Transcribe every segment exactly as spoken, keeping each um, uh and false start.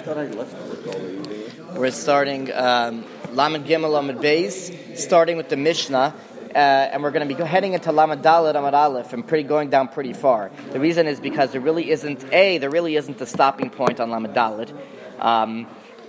thought I left with all these. We're starting um, Lamed Gimel Lamed Beis, starting with the Mishnah, uh, and we're going to be heading into Lamed Daled Amud Aleph and pretty going down pretty far. The reason is because there really isn't a there really isn't a stopping point on Lamed Daled. Um,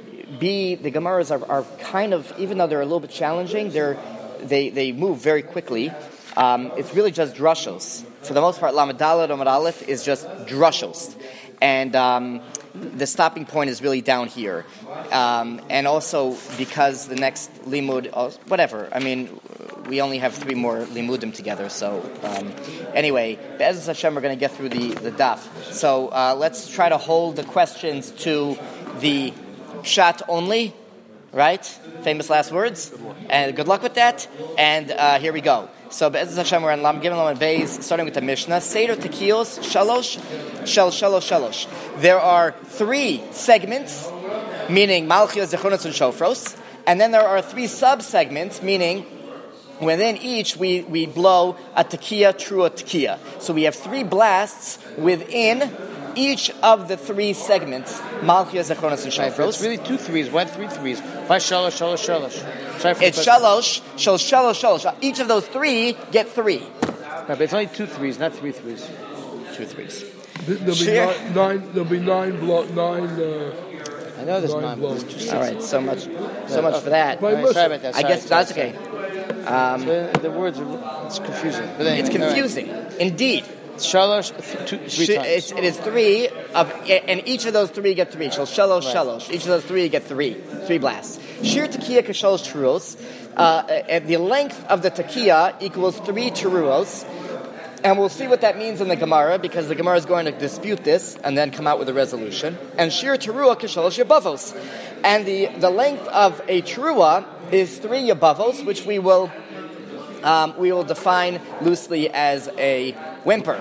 B the Gemaras are, are kind of, even though they're a little bit challenging, they're they they move very quickly. Um, it's really just drushos. For the most part, Lamed Daled Amud Aleph is just drushos, and um, the stopping point is really down here. Um, and also because the next limud, oh, whatever. I mean, we only have three more limudim together. So um, anyway, Be'ezus Hashem, we're going to get through the the daf. So uh, let's try to hold the questions to the pshat only. Right? Famous last words. And good luck with that. And uh, here we go. So, Be'ezus Hashem, we're in Lam Gimel Lamed Beis, starting with the Mishnah. Seder Tekiyos Shalosh Shel Shalosh Shalosh. There are three segments, meaning Malchios, Zechonos, and Shofros. And then there are three sub-segments, meaning within each we, we blow a Tekiya, Trua Tekiya. So we have three blasts within each of the three segments, Malchios, Zechonos, and Shofros. It's really two threes. Why three threes? Why Shalosh, Shalosh, Shalosh? Sorry for it's Shalosh, Shal Shalosh, Shalosh. Each of those three get three. Right, but it's only two threes, not three threes. Two threes. There'll be Sure. nine, nine. There'll be nine. Blo- nine. Uh, I know there's nine nine. blows. There's two All right, so much, so much for that. But All right, sorry about that. I Sorry, guess sorry, that's okay. sorry. Um, So the words are it's confusing. But anyway, it's confusing, indeed. All right. Shalosh, th- two, three Sh- times. It's, it is three of, and each of those three get three. Shal Shalosh, Right. Shalosh. Each of those three get three, three blasts. Shir Tekiya Kashalosh Teruos. Uh, and the length of the Tekiya equals three Teruos. And we'll see what that means in the Gemara, because the Gemara is going to dispute this and then come out with a resolution. And Shir Terua Kashalosh Yabavos. And the, the length of a Terua is three Yabavos, which we will um, we will define loosely as a whimper.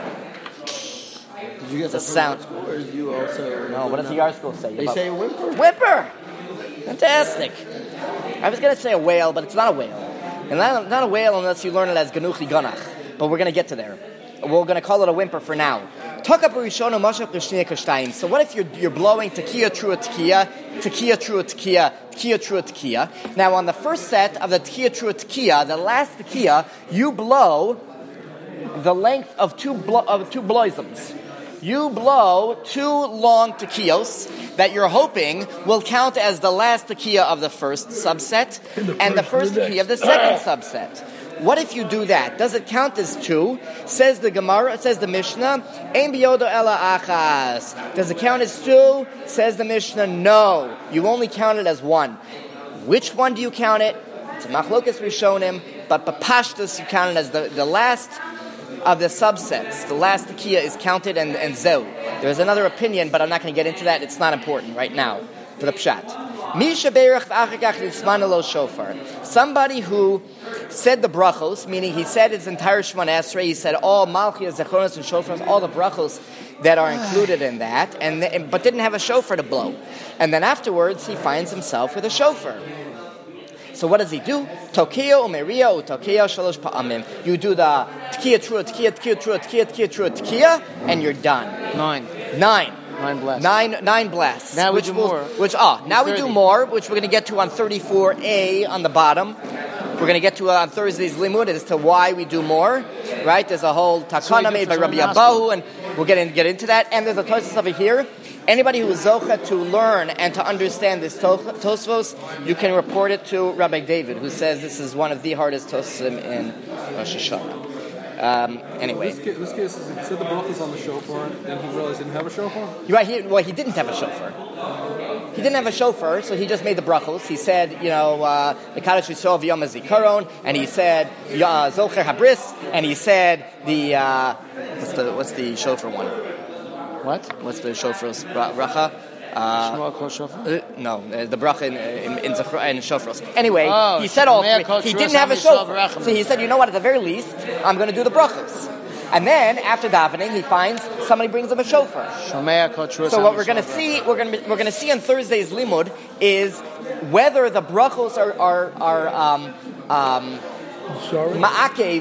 Did you get The that sound. from school, or did you also? No, what does the yard school say? They say a whimper. Whimper! Fantastic. I was going to say a whale, but it's not a whale. And not, not a whale unless you learn it as Ganuchi Ganach. But we're going to get to there. We're going to call it a whimper for now. So what if you're, you're blowing Tekiya, Trua Tekiya, Tekiya, Trua Tekiya, Tekiya, Trua Tekiya? Now on the first set of the Tekiya, Trua Tekiya, the last Tekiya, you blow the length of two, blo- of two bloisms. You blow two long Tekiyos that you're hoping will count as the last Tekiya of the first subset and the first Tekiya of the second subset. What if you do that? Does it count as two? Says the Gemara, says the Mishnah, Ein biyodo ela achas. Does it count as two? Says the Mishnah, no. You only count it as one. Which one do you count it? It's a machlokas rishonim, but b'pashtus you count it as the, the last of the subsets. The last Tekiya is counted and, and zeu. There's another opinion, but I'm not going to get into that. It's not important right now for the pshat. Somebody who said the brachos, meaning he said his entire Shemona Esrei, he said all Malchias, Zechonos, and Shofars, all the brachos that are included in that, and th- but didn't have a shofar to blow. And then afterwards, he finds himself with a shofar. So what does he do? Tokiya u'meriya u'tokiya shalosh pa'amim. You do the Tekiya, Trua, Tekiya, Tekiya, Trua, Tekiya, Tekiya, Trua, Tekiya, and you're done. Nine. Nine. Nine blasts. Nine, nine blasts. Now we which do will, more. Which ah, now we do thirty. more, which we're going to get to on thirty-four A on the bottom. We're going to get to uh, on Thursday's limud as to why we do more. Right? There's a whole takana made by Rabbi Abahu, and we'll get in, get into that. And there's a Tosfos over here. Anybody who is zocha to learn and to understand this to- Tosfos, you can report it to Rabbi David, who says this is one of the hardest Tosfos in Rosh Hashanah. Um, anyway, This case, this case is, he said the brachos on the shofar, and he realized he didn't have a shofar. You're right. He, well, he didn't have a shofar. He didn't have a shofar, so he just made the brachos. He said, you know, the Kaddish Yisrael v'Yom HaZikaron, and he said uh, Zocher Habris, and he said the uh, what's the what's the shofar one? What? What's the shofar's bracha? Uh, Shmuel Kol Shofar? uh, no, uh, the bracha in in, in, Zechra, in shofros. Anyway, Oh, he said all Shemaya three. Kol He Shofar didn't have a Yisrael shofar, V'Rachamim. so he said, you know what? At the very least, I'm going to do the brachos. And then after davening, he finds somebody brings him a shofar. Shomea Kol Shofar. So what we're going to see, we're going to we're going to see on Thursday's limud is whether the brachos are are are um, um, Sorry. ma'akev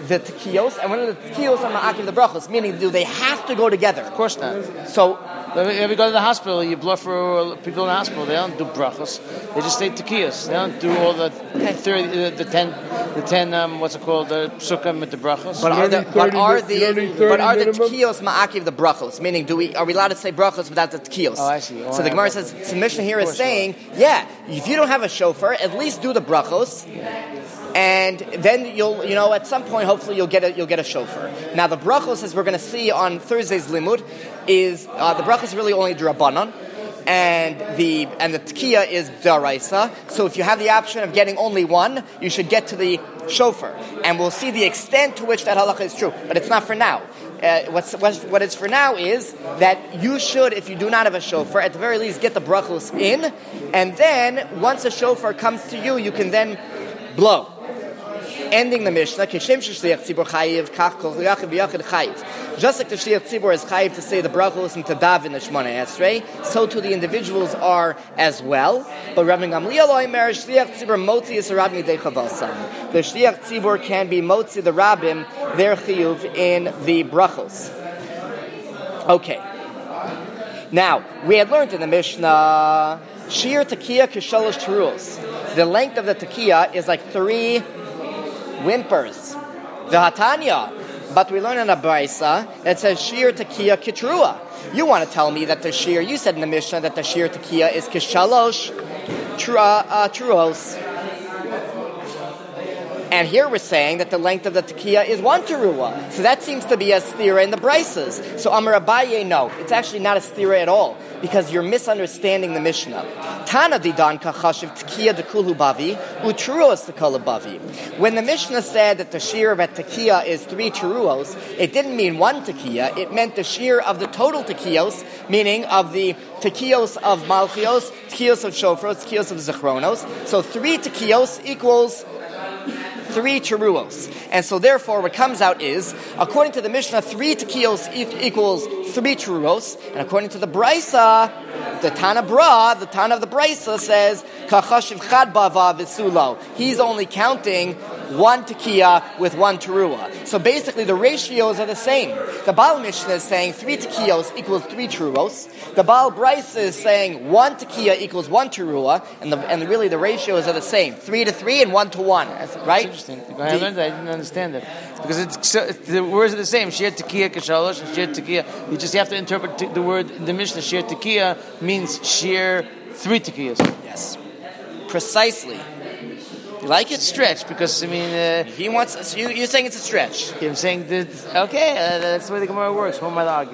the tekiyos, and when the tekiyos are ma'akiv the brachos, meaning do they have to go together? Of course not. So, If you go to the hospital, you blow for people in the hospital. They don't do brachos. They just say tekiyos. They don't do all the thirty, the, the ten, the ten. Um, what's it called? The psukkah with the brachos. but are the but are the but are the minimum? tekiyos ma'akiv the brachos? Meaning, do we are we allowed to say brachos without the tekiyos? Oh, I see. Oh, so the I- Gemara says, so the Mishnah here is course saying, yeah, if you don't have a shofar, at least do the brachos. And then you'll, you know, at some point, hopefully you'll get a you'll get a shofar. Now the brachos, as we're going to see on Thursday's limud, is uh, the brachos is really only drabanan, and the and the tekiya is daraisa. So if you have the option of getting only one, you should get to the shofar, and we'll see the extent to which that halacha is true. But it's not for now. Uh, what's, what's what is for now is that you should, if you do not have a shofar, at the very least get the brachos in, and then once a shofar comes to you, you can then blow. Ending the Mishnah, Kishem shliach tzibur chayiv, kach kol yachiv yachid chayiv. Just like the shliach tzibur is chayiv to say the brachos and to daven the Shmoneh Esrei, so too the individuals are as well. But Rabbi Gamliel oimer shliach tzibur motzi yisarab midei chavasan. The shliach tzibur can be motzi the rabbim their chiyuv in the brachos. Okay. Now we had learned in the Mishnah, shir tekiya kishalosh teruos. The length of the tekiya is like three whimpers. The Hatanya. But we learn in a Braisa that says Shir Tekiya Kitrua. You want to tell me that the Shir, you said in the Mishnah that the Shir Tekiya is Kishalosh Trua uh, Truos. And here we're saying that the length of the Tekiya is one Teruah. So that seems to be a stira in the Braisas. So Amar Abaye, no, it's actually not a stira at all, because you're misunderstanding the Mishnah. Tana didan kachashiv tekiya dekulu bavi utruos dekala bavi. When the Mishnah said that the shear of a tekiya is three teruos, it didn't mean one tekiya. It meant the shear of the total tekiyos, meaning of the tekiyos of malchios, tekiyos of shofros, tekiyos of zechronos. So three tekiyos equals three teruos. And so therefore what comes out is, according to the Mishnah, three tekiyos e- equals three teruos, and according to the Braisa, the Tana Bra, the Tana of the Braisa says, Kachashiv chad bava v'sulo. He's only counting one tekiya with one teruah. So basically the ratios are the same. The Baal Mishnah is saying three tekiyos equals three teruos. The Baal Braisa is saying one tekiya equals one teruah, and the, and really the ratios are the same. Three to three and one to one. Right? Interesting. When I learned that, I didn't understand it. Because it's, so, the words are the same. Shir tekiya kishalosh and shir tekiya. You just have to interpret t- the word in the Mishnah. Shir tekiya means shir three tekiyas. Yes. Precisely. You like it? Stretch, because I mean, uh, He wants. So you, you're saying it's a stretch. I'm saying that okay, uh, that's the way the Gemara works. Who am I to argue?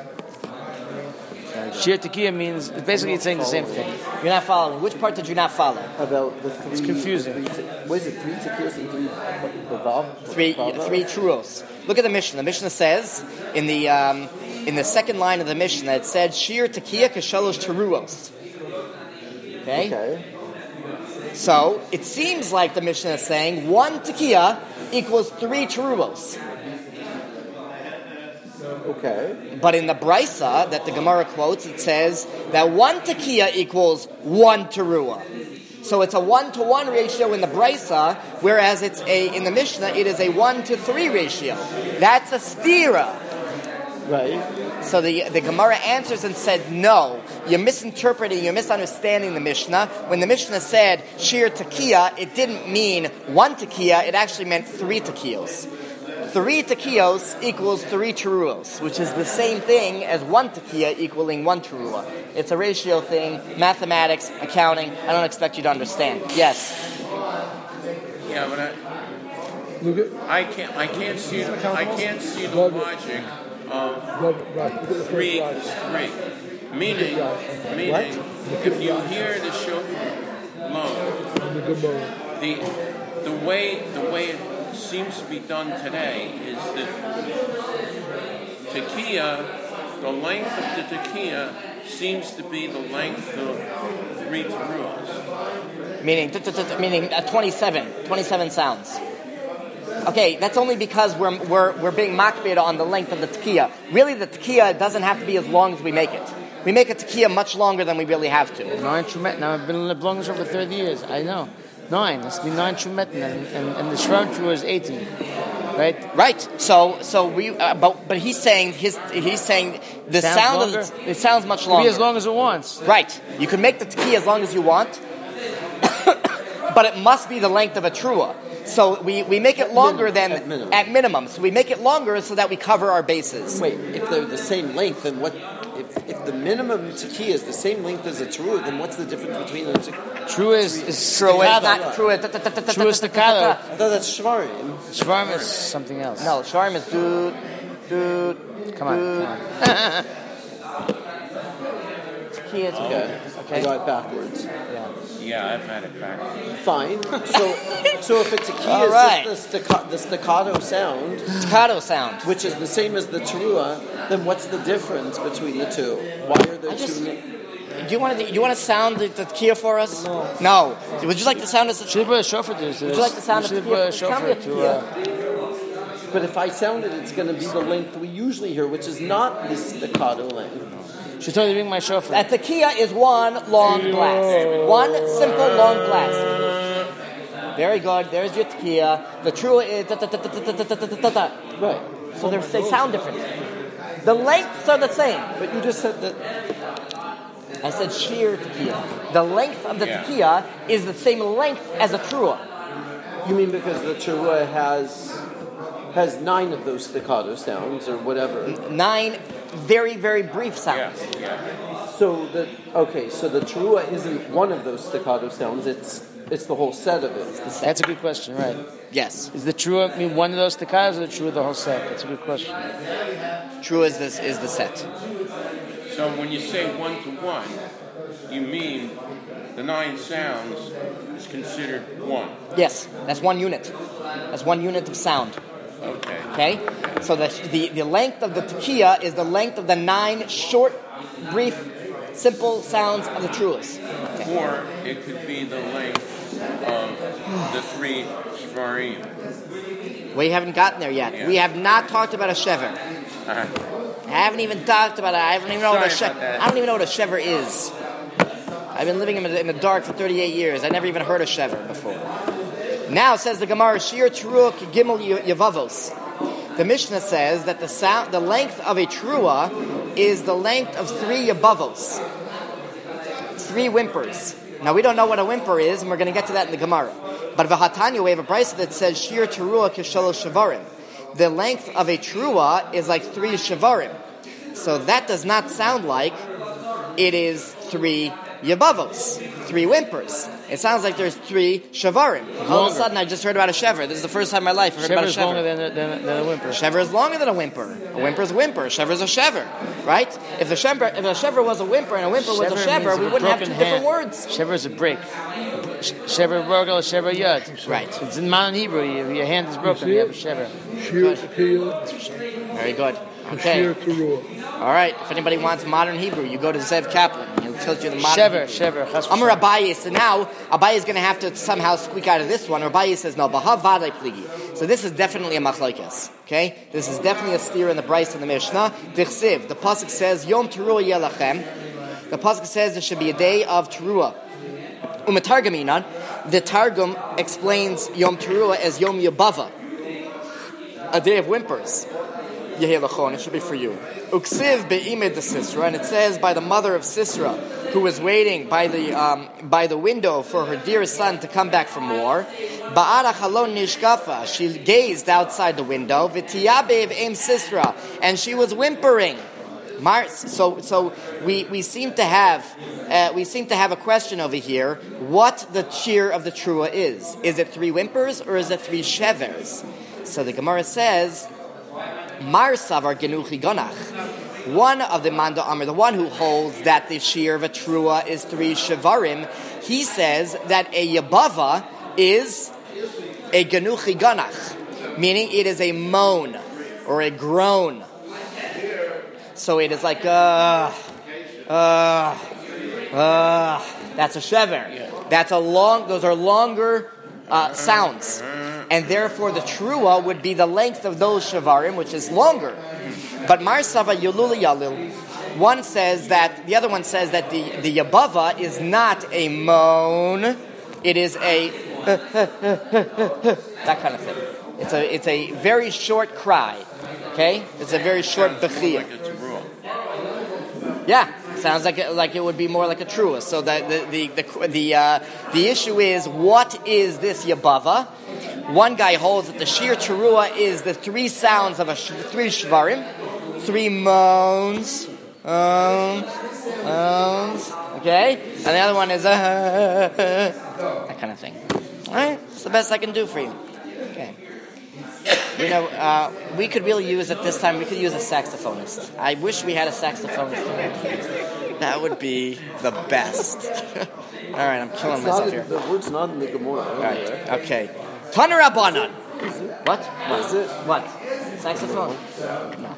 Shir tekiya means basically it's saying the same thing. You're not following. Which part did you not follow? About the three. It's confusing. Three, what is it? Three tekiyos and three bavav? Three, three truos. Look at the Mishnah. The Mishnah says in the um, in the second line of the Mishnah, it said Shir tekiya kashalosh teruos. Okay. Okay. So it seems like the Mishnah is saying one tekiya equals three teruos. Okay. But in the Braisa that the Gemara quotes, it says that one tekiya equals one teruah. So it's a one to one ratio in the Braisa, whereas it's a in the Mishnah it is a one to three ratio. That's a stira. Right. So the the Gemara answers and said, no, you're misinterpreting, you're misunderstanding the Mishnah. When the Mishnah said shir tekiya, it didn't mean one tekiya, it actually meant three tekiyos. Three tekiyos equals three teruos, which is the same thing as one tekiya equaling one teruah. It's a ratio thing, mathematics, accounting. I don't expect you to understand. Yes. Yeah, but I, Look at, I can't. I can't see. I can't see the Love it. logic of love, right, look at the three first is rise. three. Meaning, meaning, if you hear the shofar blow, In the Gemara. the the way the way it seems to be done today is that tekiya, the length of the tekiya seems to be the length of three teruahs. Meaning, t- t- t- meaning uh, twenty-seven, twenty-seven sounds. Okay, that's only because we're we're we're being makbid on the length of the tekiya. Really, the tekiya doesn't have to be as long as we make it. We make a tekiya much longer than we really have to. Nine Shumet. Now I've been belonging for thirty years. I know. Nine. It's been nine Shumet, and, and, and the Shram Trua is eighteen. right? Right. So, so we, uh, but but he's saying his, he's saying the Sounds sound longer? of the, it sounds much Could longer. be as long as it wants. Right. You can make the tekiah as long as you want, but it must be the length of a trua. So we, we make it longer than At minimum. at minimum. So we make it longer so that we cover our bases. Wait, if they're the same length, then what? If, if the minimum tekiah is the same length as a trua, then what's the difference between the two? True is, is True is staccato. not true. ta- ta- ta- ta- ta- True is ta- ta- ta- ta- staccato. I thought that's shvarim. Shvarm is something else. No, Sharm is dude, dude. Come on, dude. come on. Tekiah is Okay, I got it backwards. Yeah. Yeah, I've had it back. Fine. So, so if a tekiah All is right. just the, stacca- the staccato sound, Staccato sound. which is the same as the teruah, then what's the difference between the two? Why are there I just- two? Do you want to? Do you want to sound the, the tekiah for us? No. No. Would you like to sound us? Should have brought a shofar to this. Would you like the sound of should have tekiah? brought a Sound shofar the to. Uh, tekiah. But if I sound it, it's going to be the length we usually hear, which is not the staccato length. should totally bring my shofar. A tekiah is one long blast. One simple long blast. Very good. There's your tekiah. The true is da, da, da, da, da, da, da, da, da, da. Right. So they're- they sound different. The lengths are the same. But you just said that. I said sheer tekiah. The length of the Yeah. tekiah is the same length as a trua. You mean because the teruah has has nine of those staccato sounds or whatever? Nine very, very brief Yeah, sounds. yeah. So the okay, so the teruah isn't one of those staccato sounds. It's it's the whole set of it. That's a good question, right? Yes. Is the true I mean one of those staccatos or the true of the whole set? That's a good question. Trua is this is the set. So when you say one to one, you mean the nine sounds is considered one. Yes, that's one unit. That's one unit of sound. Okay. Okay? So the, the, the length of the tekiah is the length of the nine short, brief, simple sounds of the truas. Or it could be the length of the three shvarim. We haven't gotten there yet. Yeah. We have not talked about a shever. Uh, I haven't even talked about it. I don't even know what a Sorry shever. about that. I don't even know what a shever is. I've been living in the, in the dark for thirty-eight years. I never even heard of shever before. Now says the Gemara, Shir Teruah Gimel Yavavos. The Mishnah says that the sound, the length of a Teruah is the length of three Yavavos, three whimpers. Now we don't know what a whimper is, and we're going to get to that in the Gemara. But V'hatanya, we have a brisa that says Shir Teruah Kishalosh Shavarim. The length of a Teruah is like three Shavarim. So that does not sound like it is three Yabavos, three whimpers. It sounds like there's three Shavarim. All of a sudden, I just heard about a Shever. This is the first time in my life I heard Shever about a is longer Shever. than a, than, a, than a whimper. Shever is longer than a whimper. A whimper is a whimper. A Shever is a Shever, right? If the Shever, if a Shever was a whimper and a whimper was a Shever Shever, means we a wouldn't have two broken different hand. words. Shever is a break. Shever Rogel, Shever Yud. Right. It's in modern Hebrew. You, your hand is broken. You have a Shever. Shir tekiah, Very good. and Okay. shir teruah. All right. If anybody wants modern Hebrew, you go to Zev Kaplan. He'll teach you the modern Shever, Hebrew. Shever. Chas Amar v'shalom. Abaye, so now Abaye is going to have to somehow squeak out of this one. Abaye says no, Bahav Vadai Pligi. So this is definitely a machlokes. Okay, this is definitely a steer in the Bryce and the Mishnah. Dichsiv, the pasuk says Yom Teruah Yelachem. The pasuk says there should be a day of Teruah. Umatargaminan, the Targum explains Yom Teruah as Yom Yabava, a day of whimpers. Yehelachon, it should be for you. Uksiv be'imed de Sisra, and it says by the mother of Sisra, who was waiting by the um, by the window for her dearest son to come back from war. Ba'ara chalon nishkafa, she gazed outside the window. V'tiyabev em Sisra, and she was whimpering. Mar- So, so we, we seem to have uh, we seem to have a question over here. What the cheer of the trua is? Is it three whimpers or is it three shevers? So the Gemara says, Mar savar genuchi ganach. One of the Manda Amr, the one who holds that the shear of a trua is three shevarim, he says that a yabava is a genuchi ganach, meaning it is a moan or a groan. So it is like, uh, uh, uh, that's a shever. That's a long, those are longer uh, sounds. And therefore the trua would be the length of those shevarim, which is longer. But Mar Sava Yulul Yalil, one says that, the other one says that the, the yabava is not a moan, it is a, that kind of thing. It's a it's a very short cry. Okay, it's a very short bechia. Like it's a rule. Yeah, sounds like it, like it would be more like a trua. So that the the the the, uh, the issue is, what is this yabava? One guy holds that the shir trua is the three sounds of a sh- three shvarim, three moans, um, moans. Okay, and the other one is uh, that kind of thing. All right, that's the best I can do for you. Okay. You know, uh, we could really use at this time, we could use a saxophonist. I wish we had a saxophonist. That would be the best. All right, I'm killing It's myself not here. in, the word's not in the Gemara. All right, okay. Taner Rabbanan. What? What? Is it? What? Saxophone? No.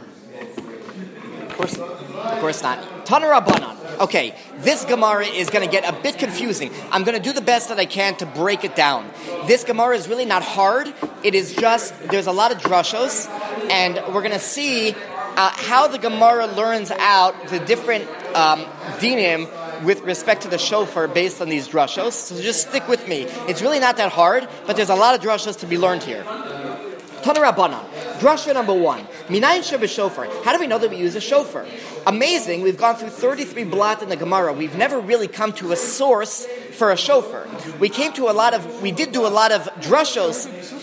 Of course not. Of course not. Taner Rabbanan. Okay, this Gemara is going to get a bit confusing. I'm going to do the best that I can to break it down. This Gemara is really not hard. It is just, there's a lot of drushos, and we're going to see uh, how the Gemara learns out the different um, dinim with respect to the shofar based on these drushos. So just stick with me. It's really not that hard, but there's a lot of drushos to be learned here. Taner Rabbanan. Drasha number one. Minayin sheba shofar. How do we know that we use a shofar? Amazing, we've gone through thirty-three blat in the Gemara. We've never really come to a source for a shofar. We came to a lot of, we did do a lot of drushos.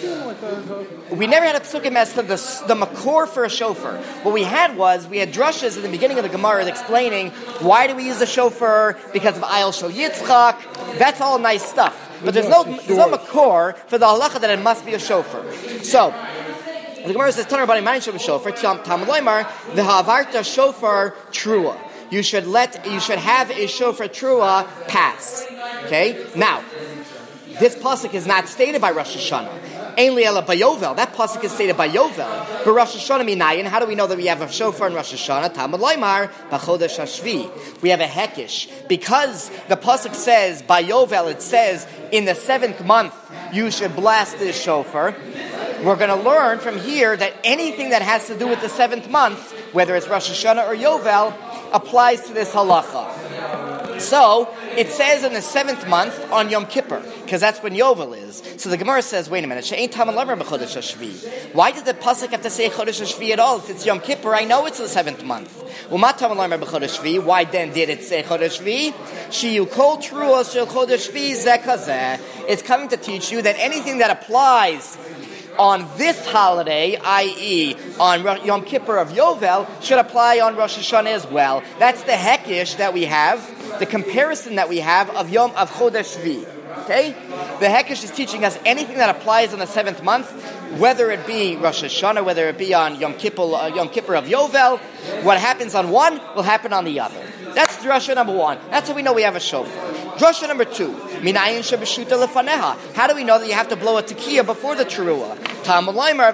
We never had a psukim as to the, the makor for a shofar. What we had was, we had drushas in the beginning of the Gemara explaining, why do we use a shofar? Because of Ayel Shel Yitzchak. That's all nice stuff. But there's no, there's no makor for the halacha that it must be a shofar. So, the Gemara says, Taner Rabbanan Minayin sheba shofar, Talmud Loimar, v'ha'avarta shofar trua. You should let, you should have a shofar trua pass. Okay? Now, this pasuk is not stated by Rosh Hashanah. Ein li ela bayovel. That pasuk is stated by Yovel. But Rosh Hashanah minayin. How do we know that we have a shofar in Rosh Hashanah? Talmud Loimar b'chodesh hashvi. We have a hekish because the pasuk says by Yovel. It says in the seventh month you should blast this shofar. We're going to learn from here that anything that has to do with the seventh month, whether it's Rosh Hashanah or Yovel, applies to this halacha. So, it says in the seventh month on Yom Kippur, because that's when Yovel is. So the Gemara says, wait a minute, She'ein Talmud Loimar b'chodesh hashvi. Why did the pasuk have to say chodesh hashvi at all? If it's Yom Kippur, I know it's the seventh month. U'ma Talmud Loimar b'chodesh hashvi. Why then did it say chodesh hashvi? She'yu kol truos shel chodesh hashvi zeh kazeh. It's coming to teach you that anything that applies on this holiday, that is on Yom Kippur of Yovel, should apply on Rosh Hashanah as well. That's the hekish that we have, the comparison that we have of Yom of Chodesh Shvi. Okay? The hekish is teaching us anything that applies on the seventh month, whether it be Rosh Hashanah, whether it be on Yom Kippur, uh, Yom Kippur of Yovel. What happens on one will happen on the other. That's drasha number one. That's how we know we have a shofar. Drasha number two. Minayin shebeshuta lefaneha. How do we know that you have to blow a tekiah before the trua? Talmud Loimar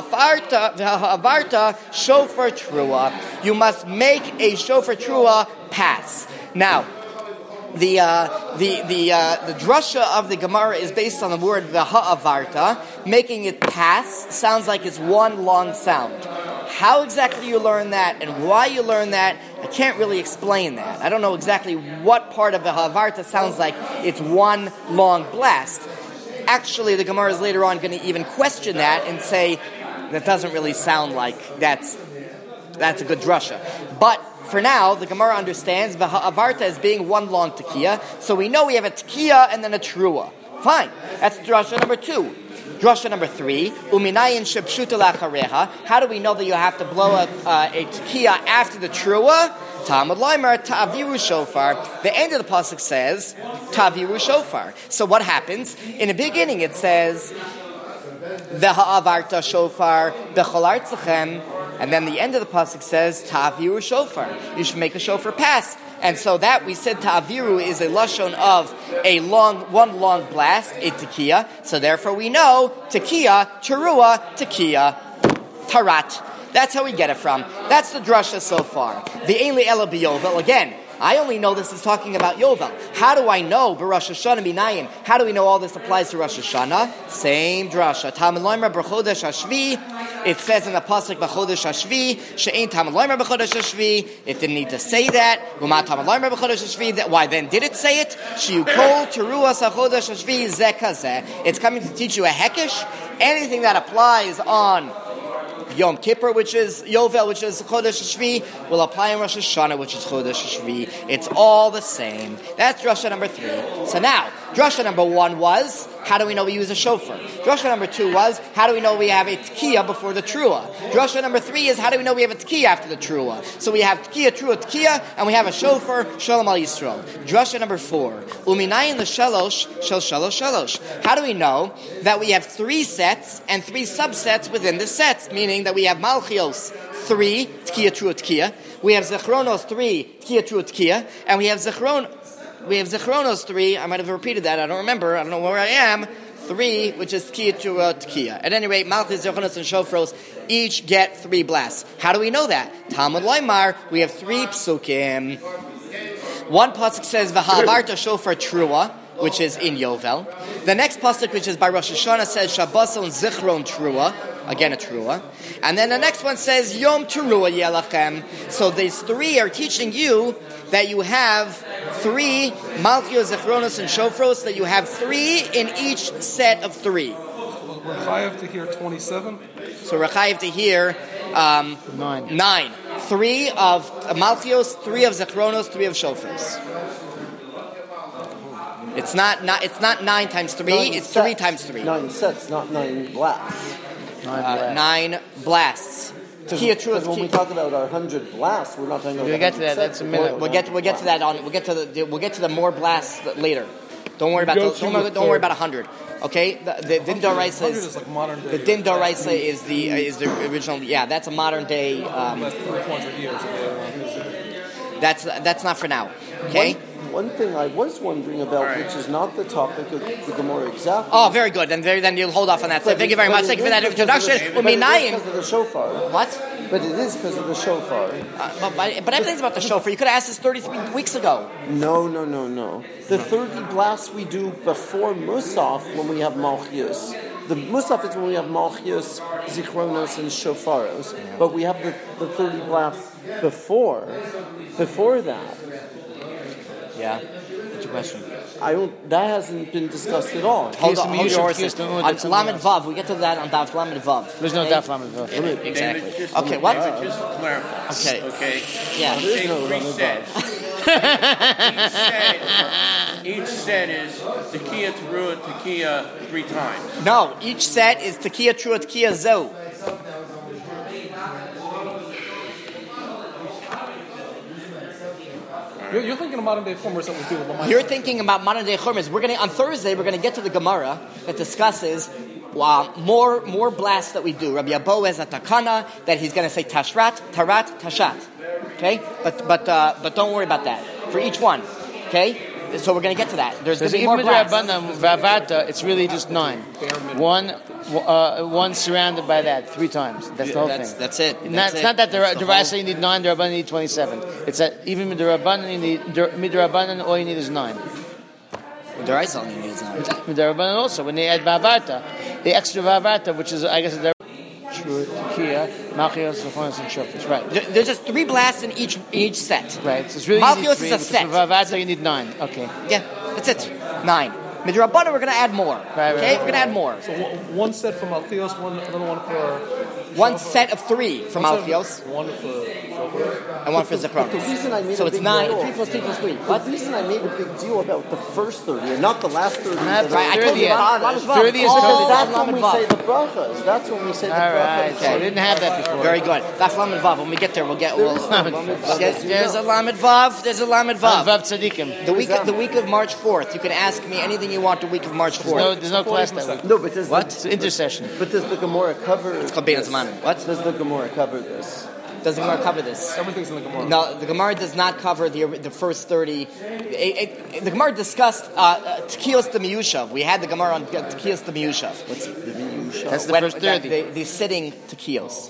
v'ha'avarta shofar trua. You must make a shofar trua pass. Now, the uh, the the uh, the drasha of the Gemara is based on the word v'ha'avarta, making it pass. Sounds like it's one long sound. How exactly you learn that and why you learn that, I can't really explain that. I don't know exactly what part of the Havarta sounds like it's one long blast. Actually, the Gemara is later on going to even question that and say that doesn't really sound like that's that's a good drasha. But for now, the Gemara understands the Havarta as being one long tekiah, so we know we have a tekiah and then a trua. Fine, that's drasha number two. Drasha number three, uminayin shebshuta lachareha. How do we know that you have to blow a, uh, a tekiah after the trua? Talmud Loimar ta'aviru shofar. The end of the pasuk says ta'aviru shofar. So what happens? In the beginning it says v'ha'avarta shofar b'chol artzachem, and then the end of the pasuk says ta'aviru shofar. You should make a shofar pass. And so that we said ta'aviru is a lashon of a long, one long blast, a tekiah. So therefore we know tekiah, teruah, tekiah, tarat. That's how we get it from. That's the drasha so far. The Ein li ela b'yovel. Again, I only know this is talking about Yovel. How do I know b'Rosh Hashanah minayin? How do we know all this applies to Rosh Hashanah? Same drasha. Talmud Loimar b'chodesh hashvi. It says in the pasuk b'chodesh hashvi she'ein Talmud Loimar b'chodesh hashvi. It didn't need to say that. U'ma Talmud Loimar b'chodesh hashvi. Why then did it say it? She'u kol teruas hachodesh hashvi zeh kazeh. It's coming to teach you a hekish Anything that applies on Yom Kippur, which is Yovel, which is Chodesh Shvi, will apply in Rosh Hashanah, which is Chodesh Shvi. It's all the same. That's drasha number three. So now, drasha number one was, how do we know we use a shofar? Drasha number two was, how do we know we have a Tekiah before the Trua? Drasha number three is, how do we know we have a Tekiah after the Trua? So we have Tekiah, Trua, Tekiah, and we have a shofar, Shalom Al Yisrael. Drasha number four, Uminayin the Shalosh, Shel Shalosh Shalosh. How do we know that we have three sets and three subsets within the sets? Meaning that we have Malchios, three, Tekiah, Trua, Tekiah. We have Zechronos, three, Tekiah, Trua, Tekiah. And we have Zechron, we have Zechronos, three, I might have repeated that, I don't remember, I don't know where I am, three, which is Tekiah, Trua, Tekiah. At any rate, Malchios, Zechronos, and Shofros each get three blasts. How do we know that? Talmud Loimar, we have three psukim. One pasuk says, V'ha'avarta shofar Trua, which is in Yovel. The next pasuk, which is by Rosh Hashanah, says Shabboson Zichron Trua, again a Trua. And then the next one says Yom Teruah Yelachem. So these three are teaching you that you have three Malchios, Zichronos, and Shofros, that you have three in each set of three. We're chayav to hear twenty-seven. So we're chayav to hear um, Nine. Nine. Three of Malchios, three of Zichronos, three of Shofros. It's not, not it's not nine times three, Nine it's sets. three times three. Nine sets, not nine blasts. Uh, nine blasts. Tekiah, Trua, Because when we Tekiah. talk about our hundred blasts, we're not talking about. We'll get to that, one hundred that's sets. a minute. We'll, we'll get we'll get to that on we'll get to the we'll get to the more blasts later. Don't worry about Go the, to don't, the worry- don't worry third. about a hundred. Okay, the, the Din Doraisa one hundred is is like modern day. the Din Doraisa is the uh, is the original. Yeah, that's a modern day. Um, Last three hundred years ago. that's that's not for now. Okay. One, one thing I was wondering about, which is not the topic of the Gemara exactly. Oh, very good. Then very, then you'll hold off on that. So But thank you it- very but much. it Thank you for is that because of introduction. the- but it is Uminayin. because of the shofar. What? But it is because of the shofar. Uh, but, but, but everything's about the shofar. You could have asked this thirty-three weeks ago. No, no, no, no. The thirty blasts we do before Musaf when we have Malchios. The Musaf is when we have Malchios, Zichronos, and Shofaros. But we have the, the thirty blasts before. Before that. Yeah. What's your question? I don't. That hasn't been discussed at all. Hold Kiyas on, hold Miyusha, your Kiyas horses. Tamud, On that's something Lamed else. Vav, we get to that on Daf Lamed Vav. There's no Okay? daf lamed vav. Exactly. David, just- Okay, what? David, just to clarify. Okay. Okay. Yeah. There is Say no three Lamed sets. Each set, each set is Tekiah, Teruah, Tekiah three times. No, each set is Tekiah, Trua, Tekiah, Zo. You're, you're thinking of modern day formers that we do with the You're thinking about modern day churmas. We're gonna on Thursday. We're gonna get to the Gemara that discusses uh, more more blasts that we do. Rabbi Abo has a takana that he's gonna say tashrat, tarat, tashat. Okay, but but uh, but don't worry about that for each one. Okay, so we're gonna get to that. There's gonna So be more even blasts. Rabbanan Vavata, it's really just nine. One, uh, one surrounded by that three times. That's the whole That's thing. that's it. Not, That's it's it. not that the, That's the whole- Rasa you need nine, the Rabbanan you need twenty-seven. It's that even with the Rabbanan you need mid Rabbanan all you need is nine. The rice only needs nine. With the Rabbanan also when they add Vavata, the extra Vavata, which is I guess the True Tekiah, Malchios, Zechonos, and Shofros. Right. There- There's just three blasts in each in each set. Right. So it's really you need Malchios three, is a because set. for Vavata you need nine. Okay. Yeah, that's it. Nine. Midrabbanan, we're gonna add more. right, Okay, right. we're gonna add more. So one, one set for Malchios, one another one for One set of three for one set- Malchios one for Shofar. and one for The Zechronos. reason I made So a it's big nine. deal- Three plus three plus three. The What? reason I made a big deal about the first thirty and not the last thirty. Not that Right, I told you thirty about is- Lamed Vav. thirty is All totally That's Lamed when we Vav. say the brachas. That's when we say the All right. brachas. So we didn't have that before. Very good. That's Lamed Vav. When we get there, we'll get. We'll, There is no Lamed Vav, there's, as you there's know. a Lamed Vav. There's a Lamed Vav Vav. Tzadikim. The week, the week of March fourth. You can ask me anything you want. The week of March There's no, fourth. there's no class that week. No, but does What? The, It's intercession. but does the Gemara cover? It's called Bein Zman. What? Does the Gemara cover this? Does the Gemara cover this? Everything's in the Gemara. No, the Gemara does not cover the the first thirty. It, it, the Gemara discussed uh, uh, Tekiyos the Miyushav. We had the Gemara on Tekiyos the Miyushav. What's the Miyusha? That's the When- first the, thirty. the, the sitting Tekiyos.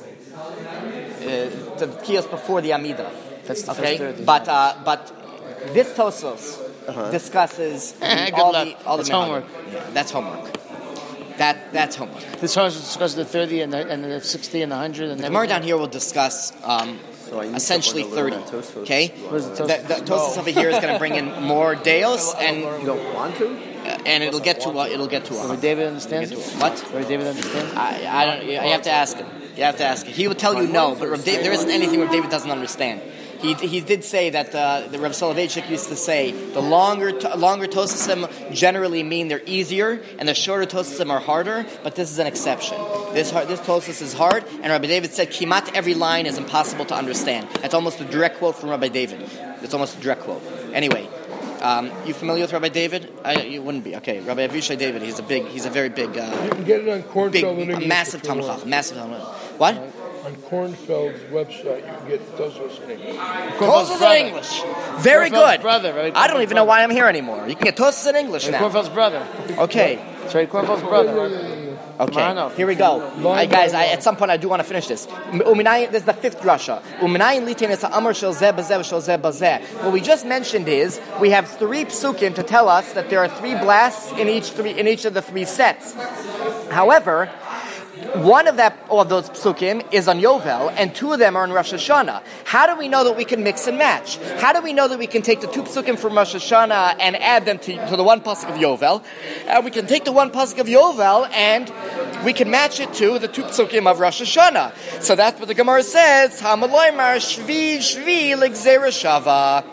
Uh, the Tekiyos before the Amida. That's the Okay, first thirty. but uh, but this Tosos Uh-huh. discusses Good all luck. the all That's the minhagim. homework. Yeah, that's homework. That that's homework. This one discusses the thirty and the, and the sixty and the hundred and The then Gemara down here will discuss um, So I need essentially someone to learn thirty. that Tosfos. Okay, What is the the, Tosfos? the Tosfos over here is going to bring in more deos, and You don't want to? uh, and it'll get to uh, it'll get to Rabbi a David understands it? what? Rabbi David understands? I, I don't. You have to ask him. You have to ask him. He will tell you no, but Rav David, there isn't anything Rav David doesn't understand. He, he did say that uh, the Rav Soloveitchik used to say the longer to, longer Tosasim generally mean they're easier, and the shorter Tosasim are harder. But this is an exception. This hard, this Tosis is hard, and Rabbi David said Kimat every line is impossible to understand. That's almost a direct quote from Rabbi David. It's almost a direct quote. Anyway, um, you familiar with Rabbi David? I, you wouldn't be. Okay, Rabbi Avishai David. He's a big. He's a very big. Uh, You can get it on Kornfeld big, in English. massive if you Talmud want. Chacham, massive Talmud. What? On Kornfeld's website, you can get Tosos in English. Tosis in English. Very Kornfeld's good. brother, Rabbi I don't Kornfeld's even know why I'm here anymore. You can get Tosis in English Rabbi now. Kornfeld's brother. Okay. It's Rabbi Kornfeld's brother. Okay. Maranov. Here we go. Alright, guys, I, at some point I do want to finish this. Uminayin, this is the fifth drasha. Uminayin litin is amar shel zeh bazeh shel zeh bazeh. What we just mentioned is we have three psukim to tell us that there are three blasts in each three in each of the three sets. However, one of that of those psukim is on Yovel, and two of them are on Rosh Hashanah. How do we know that we can mix and match? How do we know that we can take the two psukim from Rosh Hashanah and add them to, to the one pasuk of Yovel? And we can take the one pasuk of Yovel and we can match it to the two psukim of Rosh Hashanah. So that's what the Gemara says. Hamaloymar shvi shvi l'gzera shava.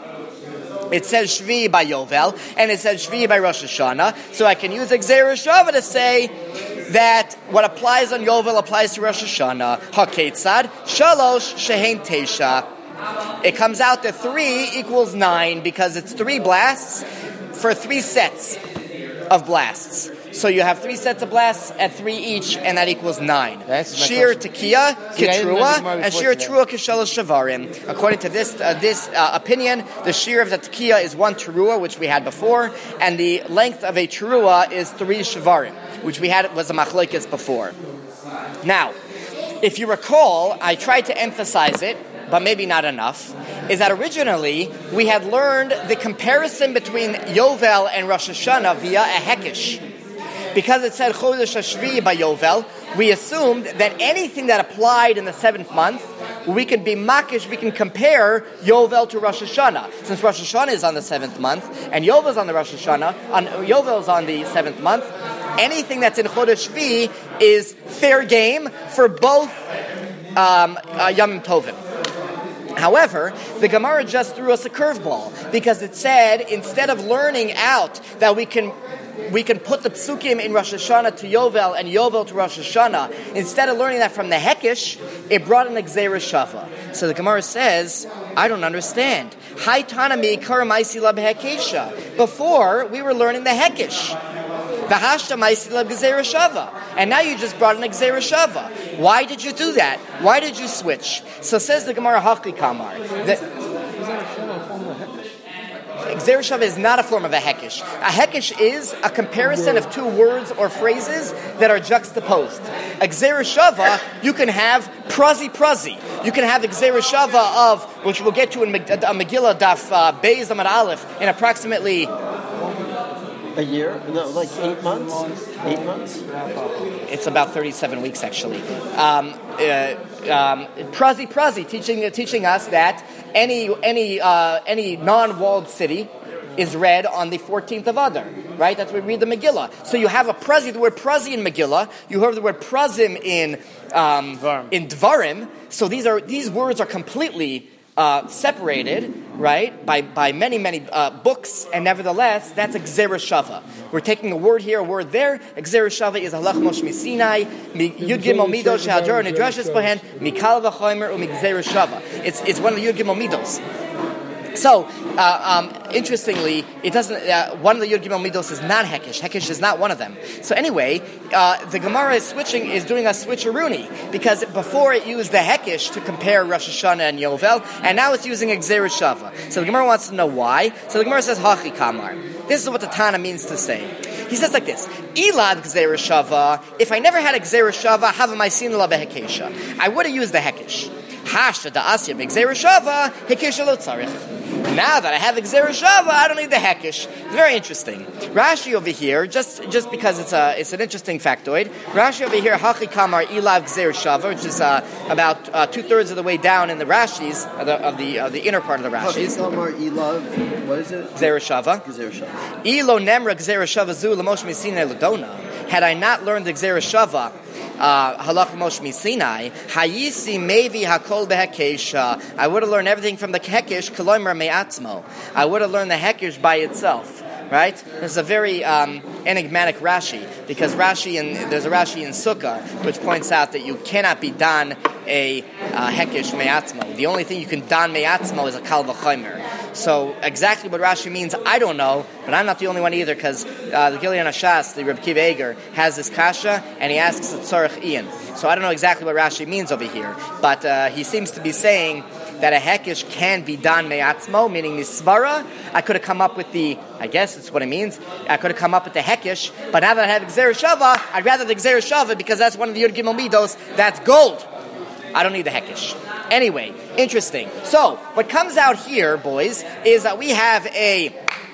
It says Shvi by Yovel, and it says Shvi by Rosh Hashanah. So I can use Gzeira Shava to say that what applies on Yovel applies to Rosh Hashanah. HaKetzad, Shalosh, Shehen Teisha. It comes out that three equals nine because it's three blasts for three sets of blasts. So you have three sets of blasts at three each, and that equals nine. Shir Tekiah, Ketrua, and Shir Trua Keshalosh Shavarim. According to this uh, this uh, opinion, the Shir of the Tekiah is one Trua, which we had before, and the length of a Trua is three Shavarim, which we had was a machlokes before. Now, if you recall, I tried to emphasize it, but maybe not enough, is that originally we had learned the comparison between Yovel and Rosh Hashanah via a Hekesh. Because it said Chodesh Hashvi by Yovel, we assumed that anything that applied in the seventh month, we can be makish, we can compare Yovel to Rosh Hashanah. Since Rosh Hashanah is on the seventh month, and Yovel is on the Rosh Hashanah, on, Yovel is on the seventh month, anything that's in Chodesh Shvi is fair game for both um, uh, Yom Tovim. However, the Gemara just threw us a curveball because it said instead of learning out that we can we can put the psukim in Rosh Hashanah to Yovel and Yovel to Rosh Hashanah, instead of learning that from the Hekesh, it brought an Gzeira Shava. So the Gemara says, I don't understand. Hai Tanami Karamaisi Lab Hekesha. Before, we were learning the Hekesh. V'hashta Maisi Lab Gzeira Shava. And now you just brought an Gzeira Shava. Why did you do that? Why did you switch? So says the Gemara Hafki Kamar. Gzeira Shava is not a form of a hekesh. A hekesh is a comparison of two words or phrases that are juxtaposed. A Gzeira Shava, you can have prazi prazi. You can have a Gzeira Shava of, which we'll get to in Megillah Daf uh, Beis Amud Aleph, in approximately a year? No, like eight months? Eight months? It's about thirty-seven weeks, actually. Um, uh, um, Prazi Prazi, teaching teaching us that any any uh, any non-walled city is read on the fourteenth of Adar, right? That's when we read the Megillah. So you have a prazi, the word prazi in Megillah. You have the word prazim in um, in Dvarim. So these are these words are completely Uh, separated, right, by, by many, many uh, books, and nevertheless, that's a Gzeira Shava. We're taking a word here, a word there. A Gzeira Shava is halach Moshe Misinai, Yud Gimel Midos, Shehador, Nidrashes Bohen, Mikal V'chomer, Umi Gzeira Shava. It's it's one of the Yud Gimel Midos. So, uh, um, interestingly, it doesn't. Uh, one of the Yud Gimel Midos is not Hekesh. Hekesh is not one of them. So anyway, uh, the Gemara is switching, is doing a switcheroony, because before it used the Hekesh to compare Rosh Hashanah and Yovel, and now it's using a Gzeira Shava. So the Gemara wants to know why. So the Gemara says Hachi Kamar. This is what the Tana means to say. He says like this: Ilad Gzeira Shava. If I never had a Gzeira Shava, have a Maisin La Behekesha. I would have used the Hekesh. Hasha da asya b'gzeira shava hekish lo tzarich. Now that I have Gzeira Shava, I don't need the Hekish. It's very interesting. Rashi over here, just just because it's a it's an interesting factoid. Rashi over here, Hachi Kamar Ilav Gzeira Shava, which is uh, about uh, two thirds of the way down in the Rashis of the of the, of the inner part of the Rashis. Hachi Kamar Ilav, what is it? Gzeira Shava. Gzeira Shava. Ilo Nemra Gzeira Shava Zu Lamosh Misina Ladona. Had I not learned the Gzeira Shava, halach Moshe Misinai, Hayisi Mevi Hakol Behekesha. I would have learned everything from the Hekesh, Koloimer Me'atzmo. I would have learned the Hekesh by itself. Right? This is a very um, enigmatic Rashi, because Rashi in, there's a Rashi in Sukkah which points out that you cannot be dan a uh, Hekesh Me'atzmo. The only thing you can dan Me'atzmo is a Kal V'chomer. So exactly what Rashi means, I don't know, but I'm not the only one either, because uh, the Gilion Hashas, the Reb Kiva Eger, has this kasha, and he asks it Tzorech Ian. So I don't know exactly what Rashi means over here, but uh, he seems to be saying that a hekish can be done me'atzmo, meaning misvara. I could have come up with the, I guess that's what it means, I could have come up with the hekish, but now that I have Gzeira Shava, I'd rather the Gzeira Shava, because that's one of the Yud Gimel Midos, that's gold. I don't need the hekish. Anyway, interesting. So, what comes out here, boys, is that we have a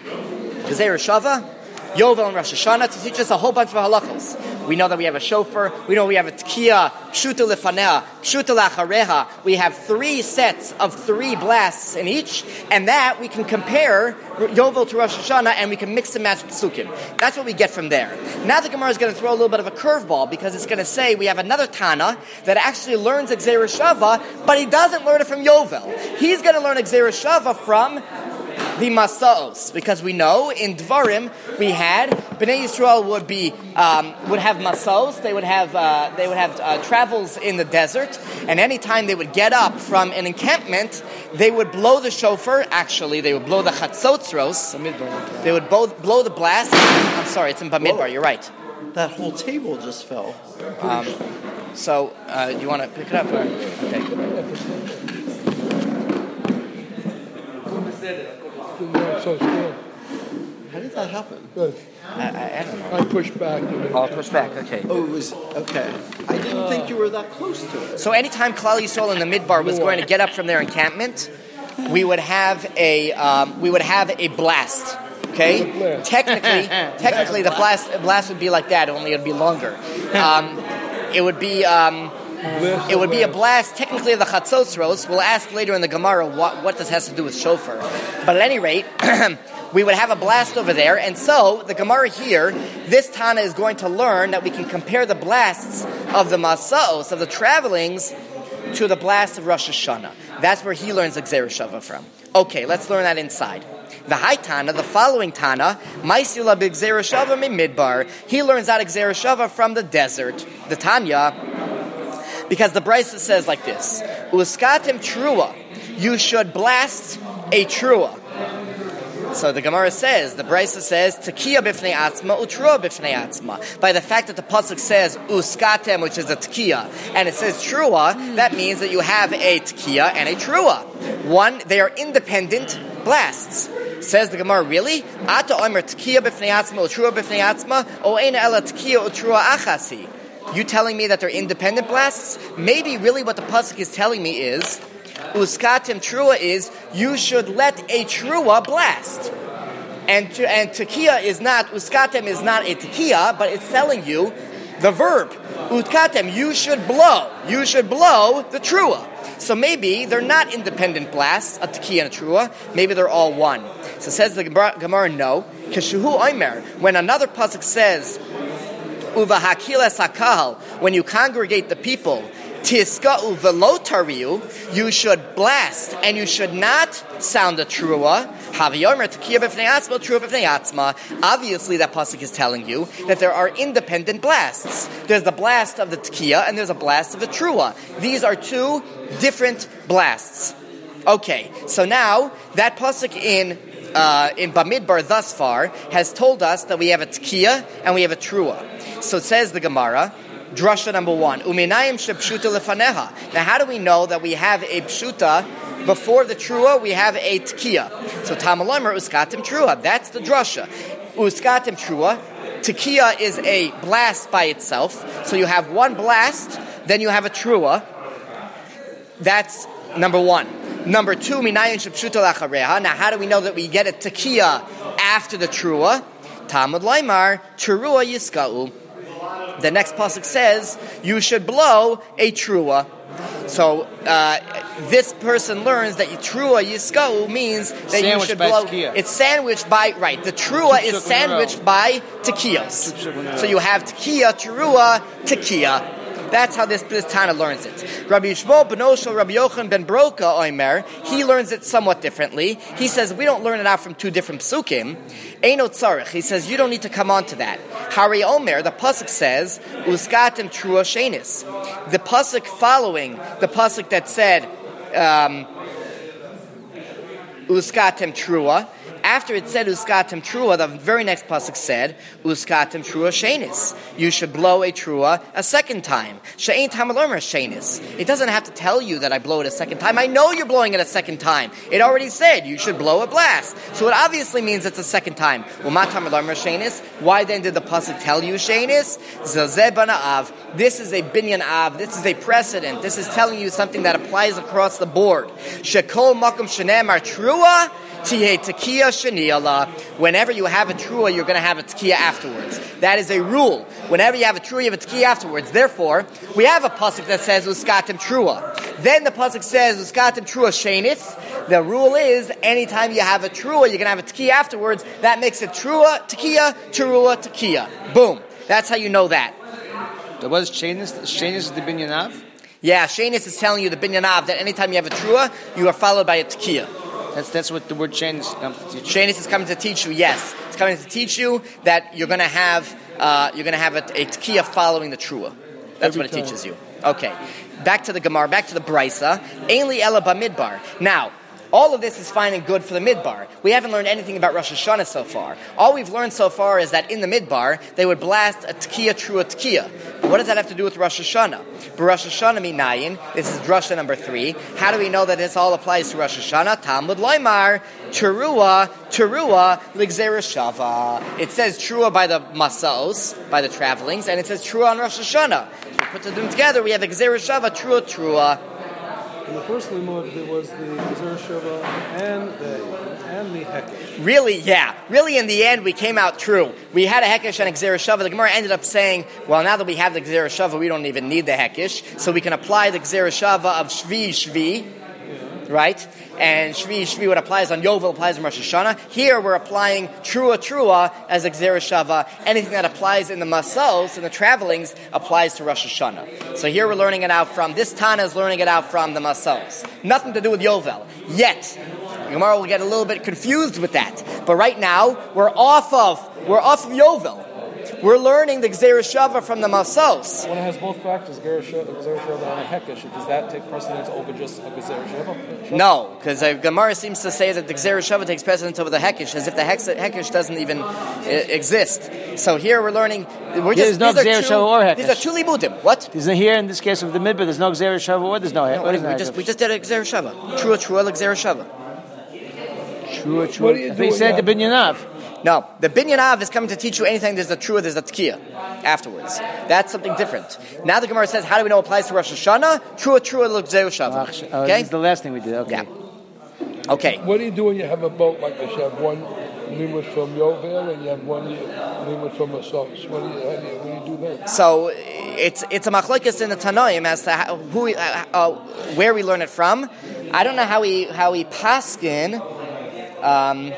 Gzeira Shava, Yovel and Rosh Hashanah to teach us a whole bunch of halachos. We know that we have a shofar. We know we have a tkiya, pshuta lefanea, pshuta lachareha. We have three sets of three blasts in each, and that we can compare Yovel to Rosh Hashanah, and we can mix and match psukim. That's what we get from there. Now the Gemara is going to throw a little bit of a curveball, because it's going to say we have another Tana that actually learns Gzeira Shava, but he doesn't learn it from Yovel. He's going to learn Gzeira Shava from the Masaos, because we know in Dvarim we had Bnei Yisrael would be um, would have Masaos. They would have uh, they would have uh, travels in the desert, and anytime they would get up from an encampment, they would blow the shofar. Actually, they would blow the chatzotzros. They would blow, blow the blast. I'm sorry, it's in Bamidbar. You're right. That whole table just fell. Um, so, uh, you want to pick it up? Or? Okay. So still. How did that happen? Good. I, I, I don't know. I pushed back. I'll push back. Okay. Oh, it was okay. I didn't think you were that close to it. So anytime Klal Yisrael in the Midbar was going to get up from their encampment, we would have a um, we would have a blast. Okay, technically, technically the blast blast would be like that, only it'd be longer. Um, it would be. Um, It would be a blast, technically, of the Chatzotzros. We'll ask later in the Gemara what, what this has to do with shofar. But at any rate, we would have a blast over there. And so, the Gemara here, this Tana is going to learn that we can compare the blasts of the Masaos, of the travelings, to the blast of Rosh Hashanah. That's where he learns the Gzeira Shava from. Okay, let's learn that inside. The High Tana, the following Tana, Maisila b'Gzeira Shava mi Midbar. He learns out Gzeira Shava from the desert. The Tanya, because the Brisa says like this: Uskatim trua, you should blast a trua. So the Gemara says, the Brisa says, Tekiya b'fnei atzma, utrua b'fnei atzma. By the fact that the pasuk says uskatem, which is a tekiya, and it says trua, that means that you have a tekiya and a trua. One, they are independent blasts. Says the Gemara, really? Ata omer tekiya b'fnei atzma, utrua b'fnei atzma, o eina ela tekiya utrua achasi. You telling me that they're independent blasts? Maybe really what the pasuk is telling me is, uskatim trua is, you should let a trua blast. And and tekiya is not, uskatim is not a tekiya, but it's telling you the verb. Uskatim, you should blow. You should blow the trua. So maybe they're not independent blasts, a tekiya and a trua. Maybe they're all one. So says the Gemara, no. Keshuhu oimer, when another pasuk says, Uvahakilas hakal, when you congregate the people, tiska'u velotariu, you should blast and you should not sound the trua. Haviyomer tekiya b'fnei atzma, trua b'fnei atzma. Obviously, that pasuk is telling you that there are independent blasts. There's the blast of the tekiya and there's a blast of the trua. These are two different blasts. Okay, so now that pasuk in uh, in Bamidbar thus far has told us that we have a tekiya and we have a trua. So it says the Gemara, drasha number one, uminayim shepshuta lefaneha. Now how do we know that we have a pshuta before the trua? We have a tekiya. So tamalomer uskatim trua. That's the drasha. Uskatim trua. Tekiya is a blast by itself. So you have one blast, then you have a trua. That's Number one. Number two, minayin shepshuto lachareha. Now, how do we know that we get a tekiya after the trua? Talmud Laimar, trua yiska'u. The next pasuk says you should blow a trua. So uh, this person learns that trua yiska'u means that sandwiched you should by blow. tekiya. It's sandwiched by right. The trua is sandwiched by tekiyos. So you have tekiya, trua, tekiya. That's how this, this Tana learns it. Rabbi Yishmael ben Oshel, Rabbi Yochanan ben Broka, Omer, he learns it somewhat differently. He says, we don't learn it out from two different psukim. Eino tzarech. He says, you don't need to come on to that. Hari Omer, the pasuk says, uskatem trua shenis. The pasuk following, the pasuk that said, um, uskatem trua, after it said uskatem trua, the very next pasuk said uskatem trua shenis. You should blow a trua a second time. She'ain tamalomer shenis. It doesn't have to tell you that I blow it a second time. I know you're blowing it a second time. It already said you should blow a blast. So it obviously means it's a second time. Well, ma tamalomer shenis. Why then did the pasuk tell you shenis? Zazeh bana av. This is a binyan av. This is a precedent. This is telling you something that applies across the board. Shekol makom shenemar trua. Whenever you have a trua, you're going to have a tekiya afterwards. That is a rule. Whenever you have a trua, you have a tekiya afterwards. Therefore, we have a pasuk that says uskatem trua. Then the pasuk says uskatem trua shenis. The rule is anytime you have a trua, you're going to have a tekiya afterwards. That makes it trua, tekiya, trua, tekiya. Boom. That's how you know that. So what is shenis? Shenis is the binyan av? Yeah, shenis is telling you the binyan av that anytime you have a trua, you are followed by a tekiya. That's that's what the word shenis comes to teach you. Shenis is coming to teach you. Yes, it's coming to teach you that you're going to have uh, you're going to have a, a tekiya following the trua. That's Every what it time. teaches you. Okay, back to the Gemara, back to the Brisa. Ainli ela bamidbar. Now, all of this is fine and good for the midbar. We haven't learned anything about Rosh Hashanah so far. All we've learned so far is that in the midbar, they would blast a tekiya, trua, tekiya. But what does that have to do with Rosh Hashanah? But Rosh Hashanah minayin, this is drasha number three. How do we know that this all applies to Rosh Hashanah? Talmud Loimar, Terua, Terua, Ligzera Shava. It says Trua by the Masaos, by the travelings, and it says Trua on Rosh Hashanah. So we put them together, we have Ligzera Shava, Trua, Trua. In the first limud, there was the Gezer Shava and the and the Hekesh. Really, yeah. Really, in the end, we came out true. We had a Hekesh and a Gezer Shava. The Gemara ended up saying, well, now that we have the Gezer Shava, we don't even need the Hekesh, so we can apply the Gezer Shava of Shvi, Shvi, yeah. Right? And Shvi, Shvi, what applies on Yovel applies on Rosh Hashanah. Here, we're applying Trua, Trua as a Gezer Shava. Anything that applies in the Masos, in the travelings, applies to Rosh Hashanah. So here we're learning it out from, this Tana is learning it out from the Masos. Nothing to do with Yovel. Yet, Gemara will get a little bit confused with that. But right now, we're off of, we're off of Yovel. We're learning the Gezer Shava from the Masos. When it has both factors, Gezer Shava and a Hekesh, does that take precedence over just a Gezer Shava? No, because uh, Gemara seems to say that the Gezer Shava takes precedence over the Hekesh, as if the Hekesh doesn't even uh, exist. So here we're learning. We're just, there's no Gezer Shava or Hekesh. These are two libudim. What? Isn't here in this case of the midbar? There's no Gezer Shava or there's no Hekesh. No, we, we just we just did a Gezer Shava. Trua, Trua, Gezer Shava. Trua, Trua. What do you do? They said the binyan av. No, the binyan av is coming to teach you anything. There's a trua, there's a tekiya afterwards. That's something different. Now the Gemara says, how do we know it applies to Rosh Hashanah? Trua, trua, l'gzeu shava. Okay, this is the last thing we did. Okay. Yeah. Okay. What do you do when you have a boat like this? You have one limud from Yovel and you have one limud from Masos. What do you, how do you, what do you do then? So it's it's a machlokes in the Tanoim as to how, who we, uh, uh, where we learn it from. I don't know how we how we paskin. Um,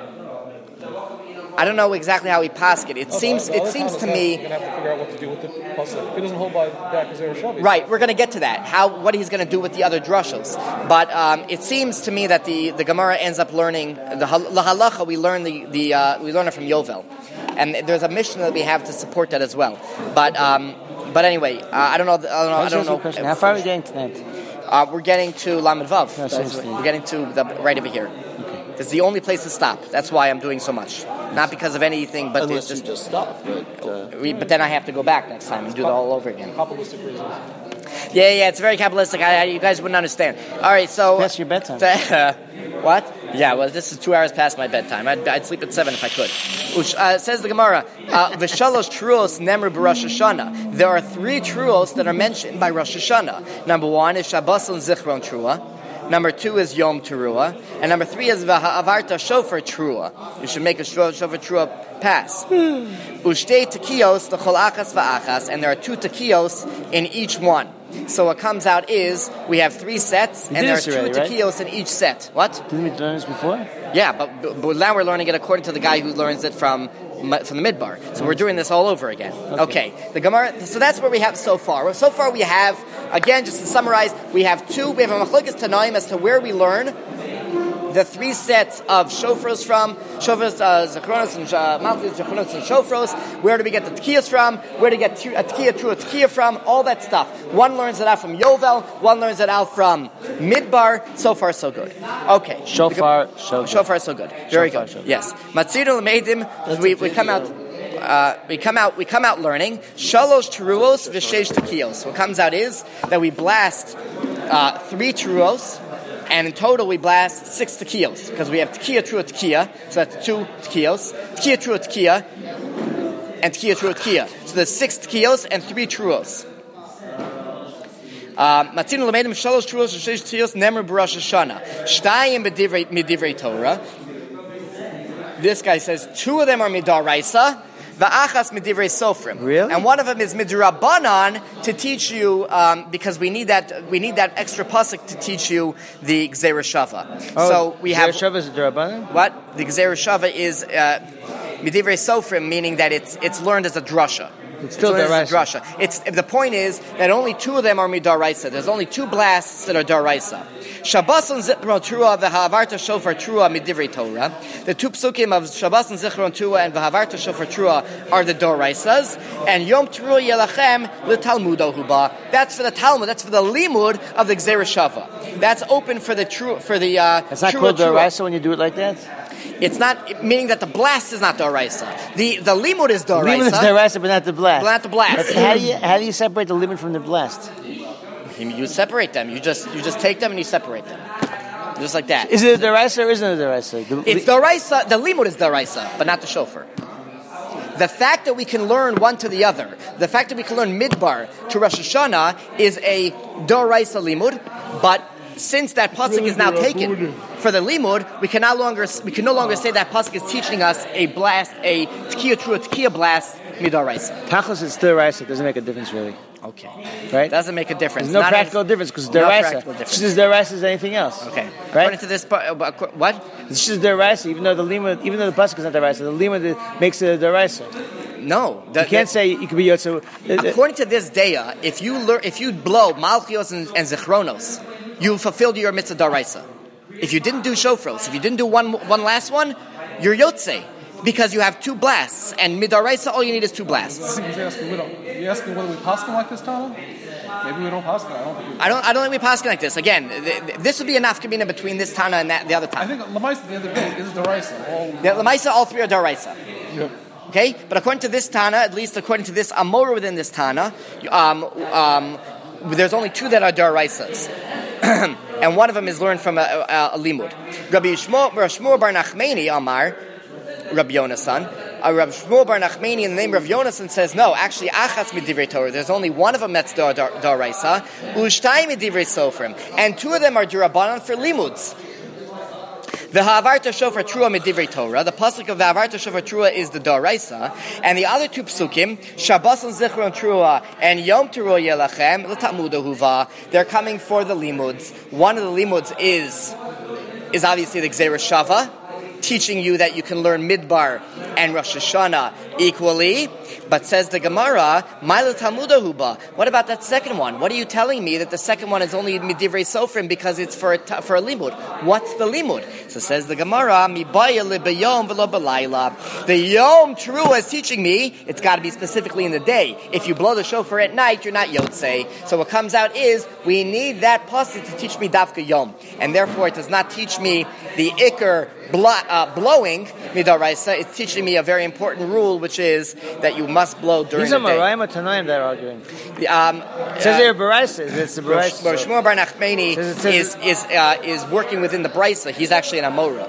I don't know exactly how we pask it. It okay, seems it seems to me. You're going to have to figure out what to do with the pasuk. If it doesn't hold by that Gezer Shava. Right, we're going to get to that. How what he's going to do with the other drushos. But um, it seems to me that the, the Gemara ends up learning the halacha. We learn the the uh, we learn it from Yovel, and there's a mission that we have to support that as well. But um, but anyway, uh, I don't know. I don't know. I don't know. Question. How far are we getting tonight? Uh, we're getting to Lamed Vav. No, we're getting to the right over here. It's the only place to stop. That's why I'm doing so much. Not because of anything, but unless just, you just stop. But, uh, we, but then I have to go back next time and do it all over again. Kabbalistic reasons. Yeah, yeah, it's very Kabbalistic. I, I, you guys wouldn't understand. All right, so past your bedtime. Uh, what? Yeah, well, this is two hours past my bedtime. I'd, I'd sleep at seven if I could. Uh, says the Gemara, V'shalosh truos nemru b'Rosh Hashanah. There are three truos that are mentioned by Rosh Hashanah. Number one is Shabbos and Zichron Trua. Number two is Yom Teruah. And number three is V'ha'avarta Shofar Teruah. You should make a Shofar Teruah pass. Ushtei Tekiyos l'chol achas v'achas. And there are two Tekiyos in each one. So what comes out is we have three sets, and there are two already, right? Tekiyos in each set. What? Didn't we learn this before? Yeah, but, but now we're learning it according to the guy who learns it from from the Midbar. So we're doing this all over again. Okay. okay. The Gemara. So that's what we have so far. So far we have, again, just to summarize, we have two. We have a Machlokes Tanaim as to where we learn the three sets of shofros from, shofros, uh, zechronos, and uh, malchus, zechronos, and shofros. Where do we get the tekiyos from? Where do we get a tekiya, true a tekiya from? All that stuff. One learns it out from Yovel, one learns it out from Midbar. So far, so good. Okay. Shofar, shofar. Shofar, so good. Very Shofar, good. shofar. Yes. Matzino l'meidim, we, we come out... Uh, we come out. We come out learning shalosh teruos v'sheish tekiyos. What comes out is that we blast uh, three teruos, and in total we blast six tekiyos because we have tekiya trua tekiya. So that's two tekiyos. Tekiya trua tekiya and tekiya trua tekiya. So there's six tekiyos and three teruos. Matzino l'meidim shalosh teruos v'sheish tekiyos nemer b'rosh Hashanah shtayim b'divrei Torah. This guy says two of them are midaraisa. Va'achas midivrei sofrim. Really? And one of them is midrabanan to teach you, um, because we need that we need that extra pasuk to teach you the gzeira shava. Oh, so we have Gzeira shava is a drabanan? What the gzeira shava is uh, midivrei sofrim, meaning that it's it's learned as a drasha. It's still it's daraisa. drasha. It's the point is that only two of them are midaraisa. There's only two blasts that are daraisa. Shabbos and Zichron Trua v'Ha'avarta Shofar Trua midivrei Torah. The two psukim of Shabbos and Zichron Trua and v'Ha'avarta Shofar Trua are the doraisas, and Yom Trua Yelachem l'Talmudo Huba. That's for the Talmud. That's for the limud of the Gzeira Shava. That's open for the true for the. Uh, it's not trua, called trua. doraisa when you do it like that. It's not meaning that the blast is not doraisa. The the limud is doraisa. Limud is doraisa, but not the blast. But not the blast. How do you how do you separate the limud from the blast? You separate them. You just you just take them and you separate them, just like that. Is it a deraisa or isn't it a deraisa? The, it's deraisa. The limud is deraisa, but not the shofar. The fact that we can learn one to the other, the fact that we can learn midbar to Rosh Hashanah is a deraisa limud, but since that pasuk is now taken for the limud, we can no longer we can no longer say that pasuk is teaching us a blast, a tekiya true tekiya blast midaraisa. Tachlis is deraisa. It doesn't make a difference really. Okay. Right? Doesn't make a difference. There's no Not practical any, difference because no deraisa. practical difference. It's just deraisa as anything else. Okay. Right? According to this, uh, what? It's just deraisa, even though the lima, even though the pasuk is not deraisa, the lima makes it a deraisa. No, the, you can't the, say you could be yotze. According to this daya, if you learn, if you blow malchios and, and zichronos, you fulfilled your mitzvah daraisa. If you didn't do shofros, if you didn't do one one last one, you're yotze. Because you have two blasts, and midaraisa, all you need is two blasts. I think he's asking, we don't, you're asking whether we paskin like this, Tana? Maybe we don't paskin. I don't think we I don't, I don't think we paskin like this. Again, th- th- this would be a nafkamina between this Tana and that, the other Tana. I think Lamaisa at the end of the day is daraisa. All the Lamaisa, all three are daraisa. Yep. Okay? But according to this Tana, at least according to this Amora within this Tana, um, um, there's only two that are daraisas. And one of them is learned from a, a, a limud. Rabbi Shmuel bar Nachmani Amar, Rabbi Yonasan. Uh, Rabbi Shmuel bar Nachmani in the name of Yonasan says, no, actually, achas midivrei Torah. There's only one of them that's daraisa, u'shtay midivrei sofrim, and two of them are durabanan for limuds. The Ha'avarta Shofar Trua midivrei Torah. The pasuk of the Ha'avarta Shofar Trua is the daraisa, and the other two psukim, Shabbos and Zichron Trua and Yom Teruah Yelachem l'Talmudo Huva. They're coming for the limuds. One of the limuds is is obviously the Gzeira Shava, teaching you that you can learn Midbar and Rosh Hashanah equally. But says the Gemara, Ma'ila Talmuda Huba. What about that second one? What are you telling me that the second one is only Midivrei Sofrim because it's for a, for a limud? What's the limud? So says the Gemara, Mibaya libayom v'lo b'layla. The Yom Teruah is teaching me, it's got to be specifically in the day. If you blow the shofar at night, you're not Yotzei. So what comes out is, we need that pasuk to teach me Dafka Yom. And therefore it does not teach me the Iker Blo- uh, blowing midaraisa. It's teaching me a very important rule, which is that you must blow during These the are day. Marayim or Tanaim that are arguing. Um, it says here Baraisa. It's the Baraisa. Rosh Shmuel bar Nachmani is is uh, is working within the Brisa. He's actually an Amora.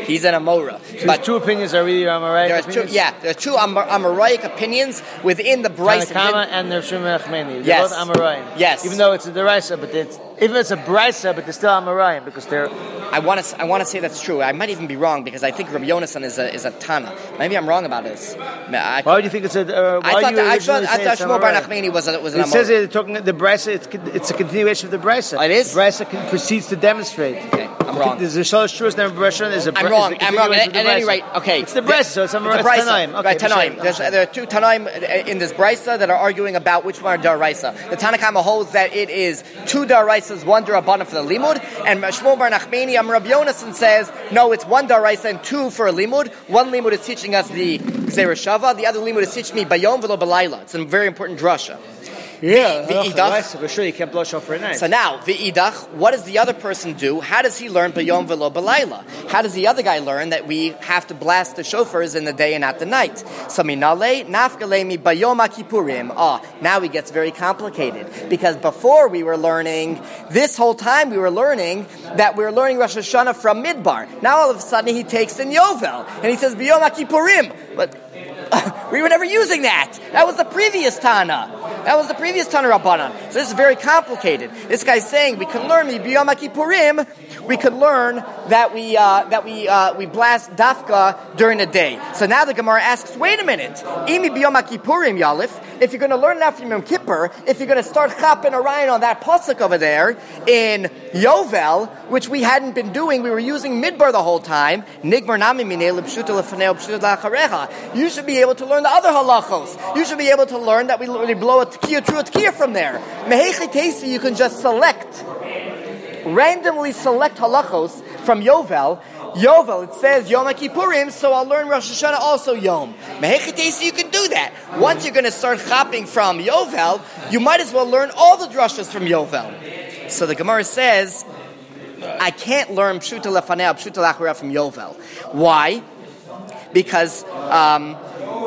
He's an Amora. So But two opinions are really Amoraic there's two, opinions? yeah, there are two Amor- Amoraic opinions within the Bryce. Tanakama and the Shimon Achmeni. They're Yes. both Amoraim. Yes. Even though it's a Deraisa, but it's, even it's a Brisa, but they're still Amoraim because they're... I want to. I want to say that's true. I might even be wrong because I think Rabbi Yonasan is a is a Tana. Maybe I'm wrong about this. I, Why would you think it's a... Uh, why I thought you that, I thought, originally I say thought it's Shmuel Bar Amoraim? Nachmani was a, was an It says Amor. they're talking the Brisa. It's, it's a continuation of the Brisa. It is? The Brisa can, proceeds to demonstrate. Okay, I'm wrong. There's a Shalosh Shurus, never Brisa. There's a. I'm Br- wrong. is a I'm wrong. continuation At, of at the any Brisa. rate, okay. It's the Brisa, so it's Amor- It's a it's Brisa. Tanaim. Okay, Right, Tanaim. B'Shem. There's, there are two Tanaim in this Brisa that are arguing about which one are Daraisa. The Tanakama holds that it is two Daraisas, one Darabana for the Limud, and Shmuel Bar Nachmani, Am Rabbi Yonasan says, no, it's one Daraisa and two for a Limud. One Limud is teaching us the Gzeira Shava, the other Limud is teaching me Bayom V'lo Balayla. It's a very important drasha. Yeah, The Idach. for sure you can't blow shofar at night. So now, the Idach, what does the other person do? How does he learn Bayom V'lo Balayla? How does the other guy learn that we have to blast the shofars in the day and not the night? So minale nafkale mi Bayom HaKippurim. Ah, now he gets very complicated. Because before we were learning, this whole time we were learning that we were learning Rosh Hashanah from Midbar. Now all of a sudden he takes in Yovel, and he says Bayom HaKippurim. But we were never using that. That was the previous Tana. That was the previous Tana Rabbanan. So this is very complicated. This guy's saying we can learn B'Yom HaKippurim. We could learn that we uh, that we uh, we blast dafka during the day. So now the Gemara asks, wait a minute, Imi B'Yom HaKippurim Yalif. If you're going to learn that from Yom Kippur, if you're going to start Chap and Orion on that pasuk over there in Yovel, which we hadn't been doing, we were using Midbar the whole time. Nigmar nami minei l'pshuta l'fanei l'pshuta l'charecha. You should be able to learn the other halachos. You should be able to learn that we literally blow a tekiah, true a tekiah from there. Mehechi teisi, you can just select, randomly select halachos from Yovel. Yovel, it says Yom HaKippurim, so I'll learn Rosh Hashanah also Yom. Mehechi teisi, you can do that. Once you're going to start chopping from Yovel, you might as well learn all the drashas from Yovel. So the Gemara says, I can't learn Pshuta Lefanei, Pshuta Lachara from Yovel. Why? Because um,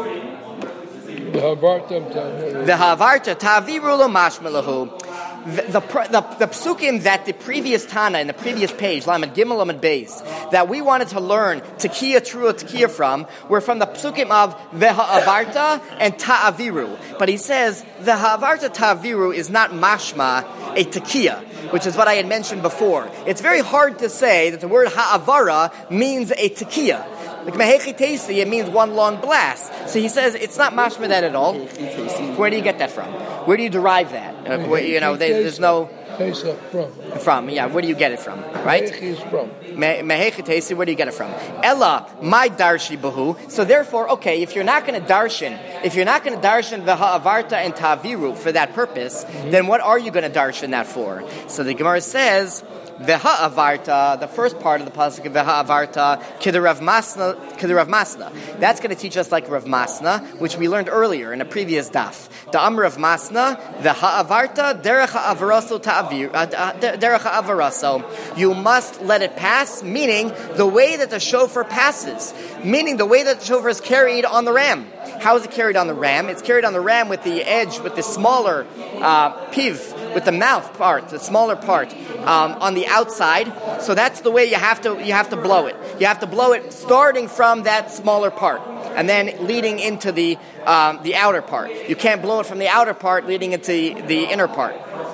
The Havarta. the Havarta Taviru lo mashmelahu. The, the, the, the psukim that the previous Tana in the previous page, Lamed Gimel Lamed Beis, that we wanted to learn Tekiah, Trua, Tekiah from, were from the psukim of Ve'ha'avarta and Ta'aviru. But he says, the Ha'avarta Ta'aviru is not mashma, a Tekiah, which is what I had mentioned before. It's very hard to say that the word Ha'avara means a Tekiah. Like Mehechi Teisi, it means one long blast. So he says it's not mashma that at all. Where do you get that from? Where do you derive that? Uh, where, you know, they, there's no Teisa from. from. Yeah, where do you get it from? Right? Is from. Mehechi Teisi, where do you get it from? Ella, my darshi bahu. So therefore, okay, if you're not going to darshan, if you're not going to darshan v'ha'avarta and ta'aviru for that purpose, mm-hmm. then what are you going to darshan that for? So the Gemara says, Ve'ha'avarta, the first part of the pasuk of Ve'ha'avarta, K'der Rav Masna, K'der Rav Masna. That's going to teach us like Rav Masna, which we learned earlier in a previous daf. The Amr of Masna, Ve'ha'avarta, Derech ha'avaraso ta'avir, Derech ha'avaraso. You must let it pass, meaning the way that the shofar passes, meaning the way that the shofar is carried on the ram. How is it carried on the ram? It's carried on the ram with the edge, with the smaller uh, piv, with the mouth part, the smaller part, um, on the outside. So that's the way you have to you have to blow it. You have to blow it starting from that smaller part and then leading into the um, the outer part. You can't blow it from the outer part leading into the, the inner part.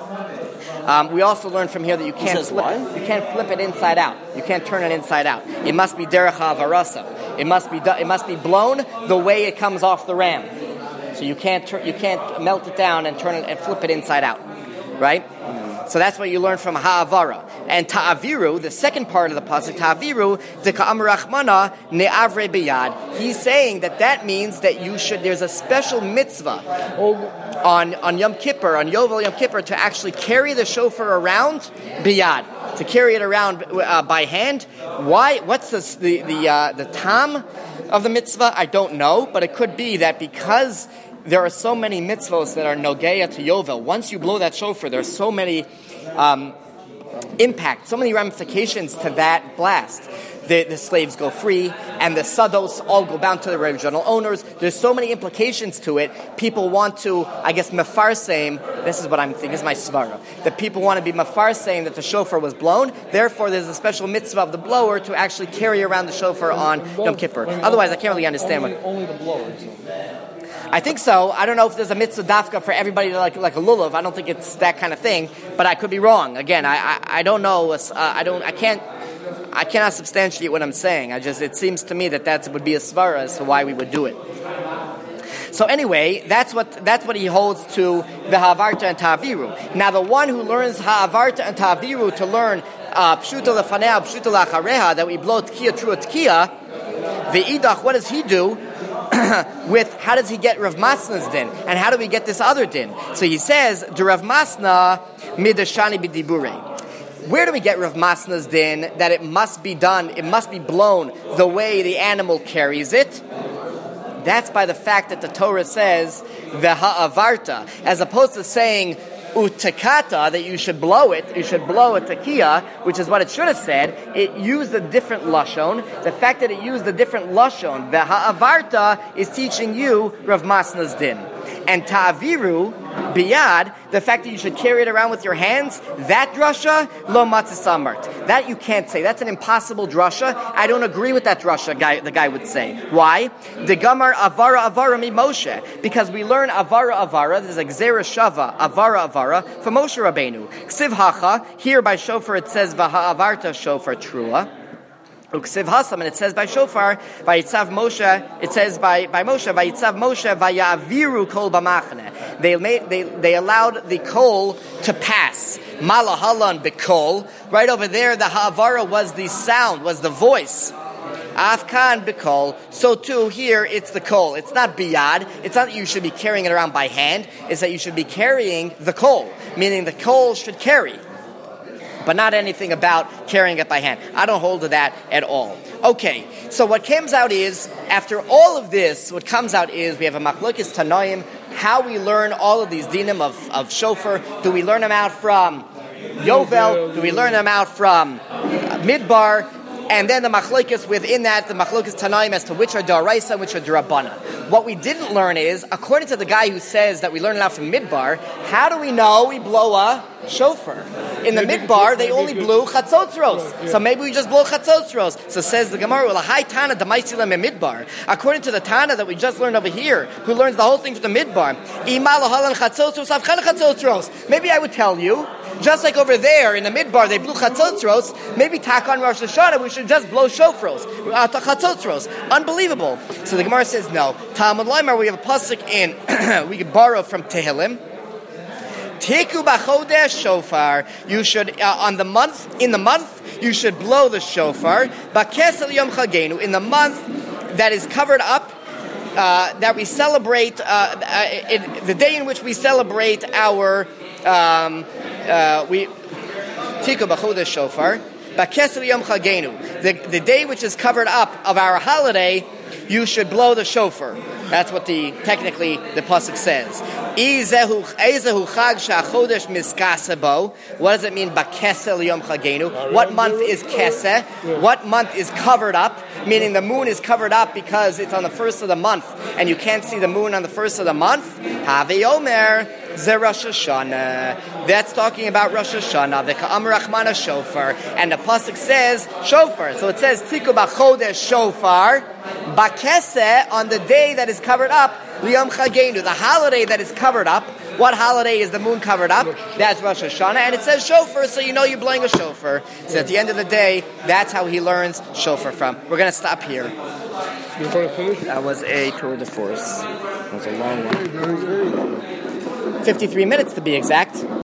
Um, we also learned from here that you can't flip it. You can't flip it inside out. You can't turn it inside out. It must be derech ha'avarasa. It must be it must be blown the way it comes off the ram. So you can't tur- you can't melt it down and turn it and flip it inside out, right? So that's what you learn from ha'avara. And ta'aviru, the second part of the pasuk, ta'aviru, de ka'amar rachmana ne'avre biyad. He's saying that that means that you should. There's a special mitzvah on on Yom Kippur, on Yovel Yom Kippur, to actually carry the shofar around biyad, to carry it around uh, by hand. Why? What's this, the the uh, the tam of the mitzvah? I don't know, but it could be that because there are so many mitzvos that are nogeya to Yovel. Once you blow that shofar, there are so many um, impact, so many ramifications to that blast. The, the slaves go free, and the sados all go bound to the original owners. There's so many implications to it. People want to, I guess, mefarseim. This is what I'm thinking. This is my svara. That people want to be mefarseim that the shofar was blown. Therefore, there's a special mitzvah of the blower to actually carry around the shofar on Yom Kippur. Otherwise, I can't really understand only, what. Only the blowers. I think so. I don't know if there's a mitzvah dafka for everybody to like like a lulav. I don't think it's that kind of thing, but I could be wrong. Again, I I, I don't know. Uh, I don't. I can't. I cannot substantiate what I'm saying. I just it seems to me that that would be a svara as to why we would do it. So anyway, that's what that's what he holds to the ha'avarta and ta'aviru. Now the one who learns ha'avarta and ta'aviru to learn pshuta lefanea, pshuta lachareha, that we blow tkiya, true tkiya, the idach, what does he do? With how does he get Rav Masna's din, and how do we get this other din? So he says, "The Rav Masna midashani b'diburei." Where do we get Rav Masna's din that it must be done, it must be blown the way the animal carries it? That's by the fact that the Torah says v'ha'avarta, as opposed to saying utakata, that you should blow it, you should blow a takiya, which is what it should have said. It used a different lashon. The fact that it used a different lashon, the ha'avarta, is teaching you Rav Masna's din. And ta'aviru, biyad, the fact that you should carry it around with your hands, that drasha, lo matzisamart. That you can't say. That's an impossible drasha. I don't agree with that drasha, guy, the guy would say. Why? The gamar avara avara mi Moshe. Because we learn avara avara, there's a gzera shava, avara avara, from Moshe Rabbeinu. Ksiv hacha, here by shofar it says v'ha'avarta shofar trua. Uksiv hasam, and it says by shofar, vayitzav Moshe, it says by, by Moshe, vayitzav Moshe, vayaviru kol b'machne. They made, they, they allowed the kol to pass. Malahalan b'kol. Right over there, the ha'avara was the sound, was the voice. Afkan b'kol. So too, here, it's the kol. It's not biyad. It's not that you should be carrying it around by hand. It's that you should be carrying the kol. Meaning the kol should carry. But not anything about carrying it by hand. I don't hold to that at all. Okay, so what comes out is, after all of this, what comes out is we have a machlokes tanoim, how we learn all of these dinim of, of shofar. Do we learn them out from Yovel? Do we learn them out from uh, Midbar? And then the machlokes within that, the machlokes tanaim as to which are daraisa and which are derabbanan. What we didn't learn is, according to the guy who says that we learn it out from Midbar, how do we know we blow a shofar? In the Midbar, they only blew chatzotzros. So maybe we just blow chatzotzros. So says the Gemara, well, a high Tana d'maisilam in Midbar. According to the Tana that we just learned over here, who learns the whole thing from the Midbar, maybe I would tell you, just like over there in the Midbar, they blew chatzotzros, maybe tak on Rosh Hashanah, we should just blow shofros, uh, chatzotzros. Unbelievable. So the Gemara says no. Talmud Laimar, we have a pasuk in, we could borrow from Tehillim. Teku b'chodesh shofar. You should uh, on the month in the month you should blow the shofar. B'kesel yom chagenu, in the month that is covered up, uh, that we celebrate uh, uh, in, the day in which we celebrate our um, uh, we Teku b'chodesh shofar. B'kesel yom chagenu, the the day which is covered up of our holiday, you should blow the shofar. That's what the technically the pasuk says. What does it mean? Bakesel yom chagenu. What month is keseh? What month is covered up? Meaning the moon is covered up because it's on the first of the month, and you can't see the moon on the first of the month. Have Omer ze Rosh Hashanah. That's talking about Rosh Hashanah. The Ka'am Rachmana shofar, and the pasuk says shofar. So it says Tiku b'chodesh shofar bakeseh, on the day that is covered up. Liyom chagenu, the holiday that is covered up. What holiday is the moon covered up? That's Rosh Hashanah, and it says shofar, so you know you're blowing a shofar. So at the end of the day, that's how he learns shofar from. We're going to stop here. That was a tour de force. That was a long one. fifty-three minutes to be exact.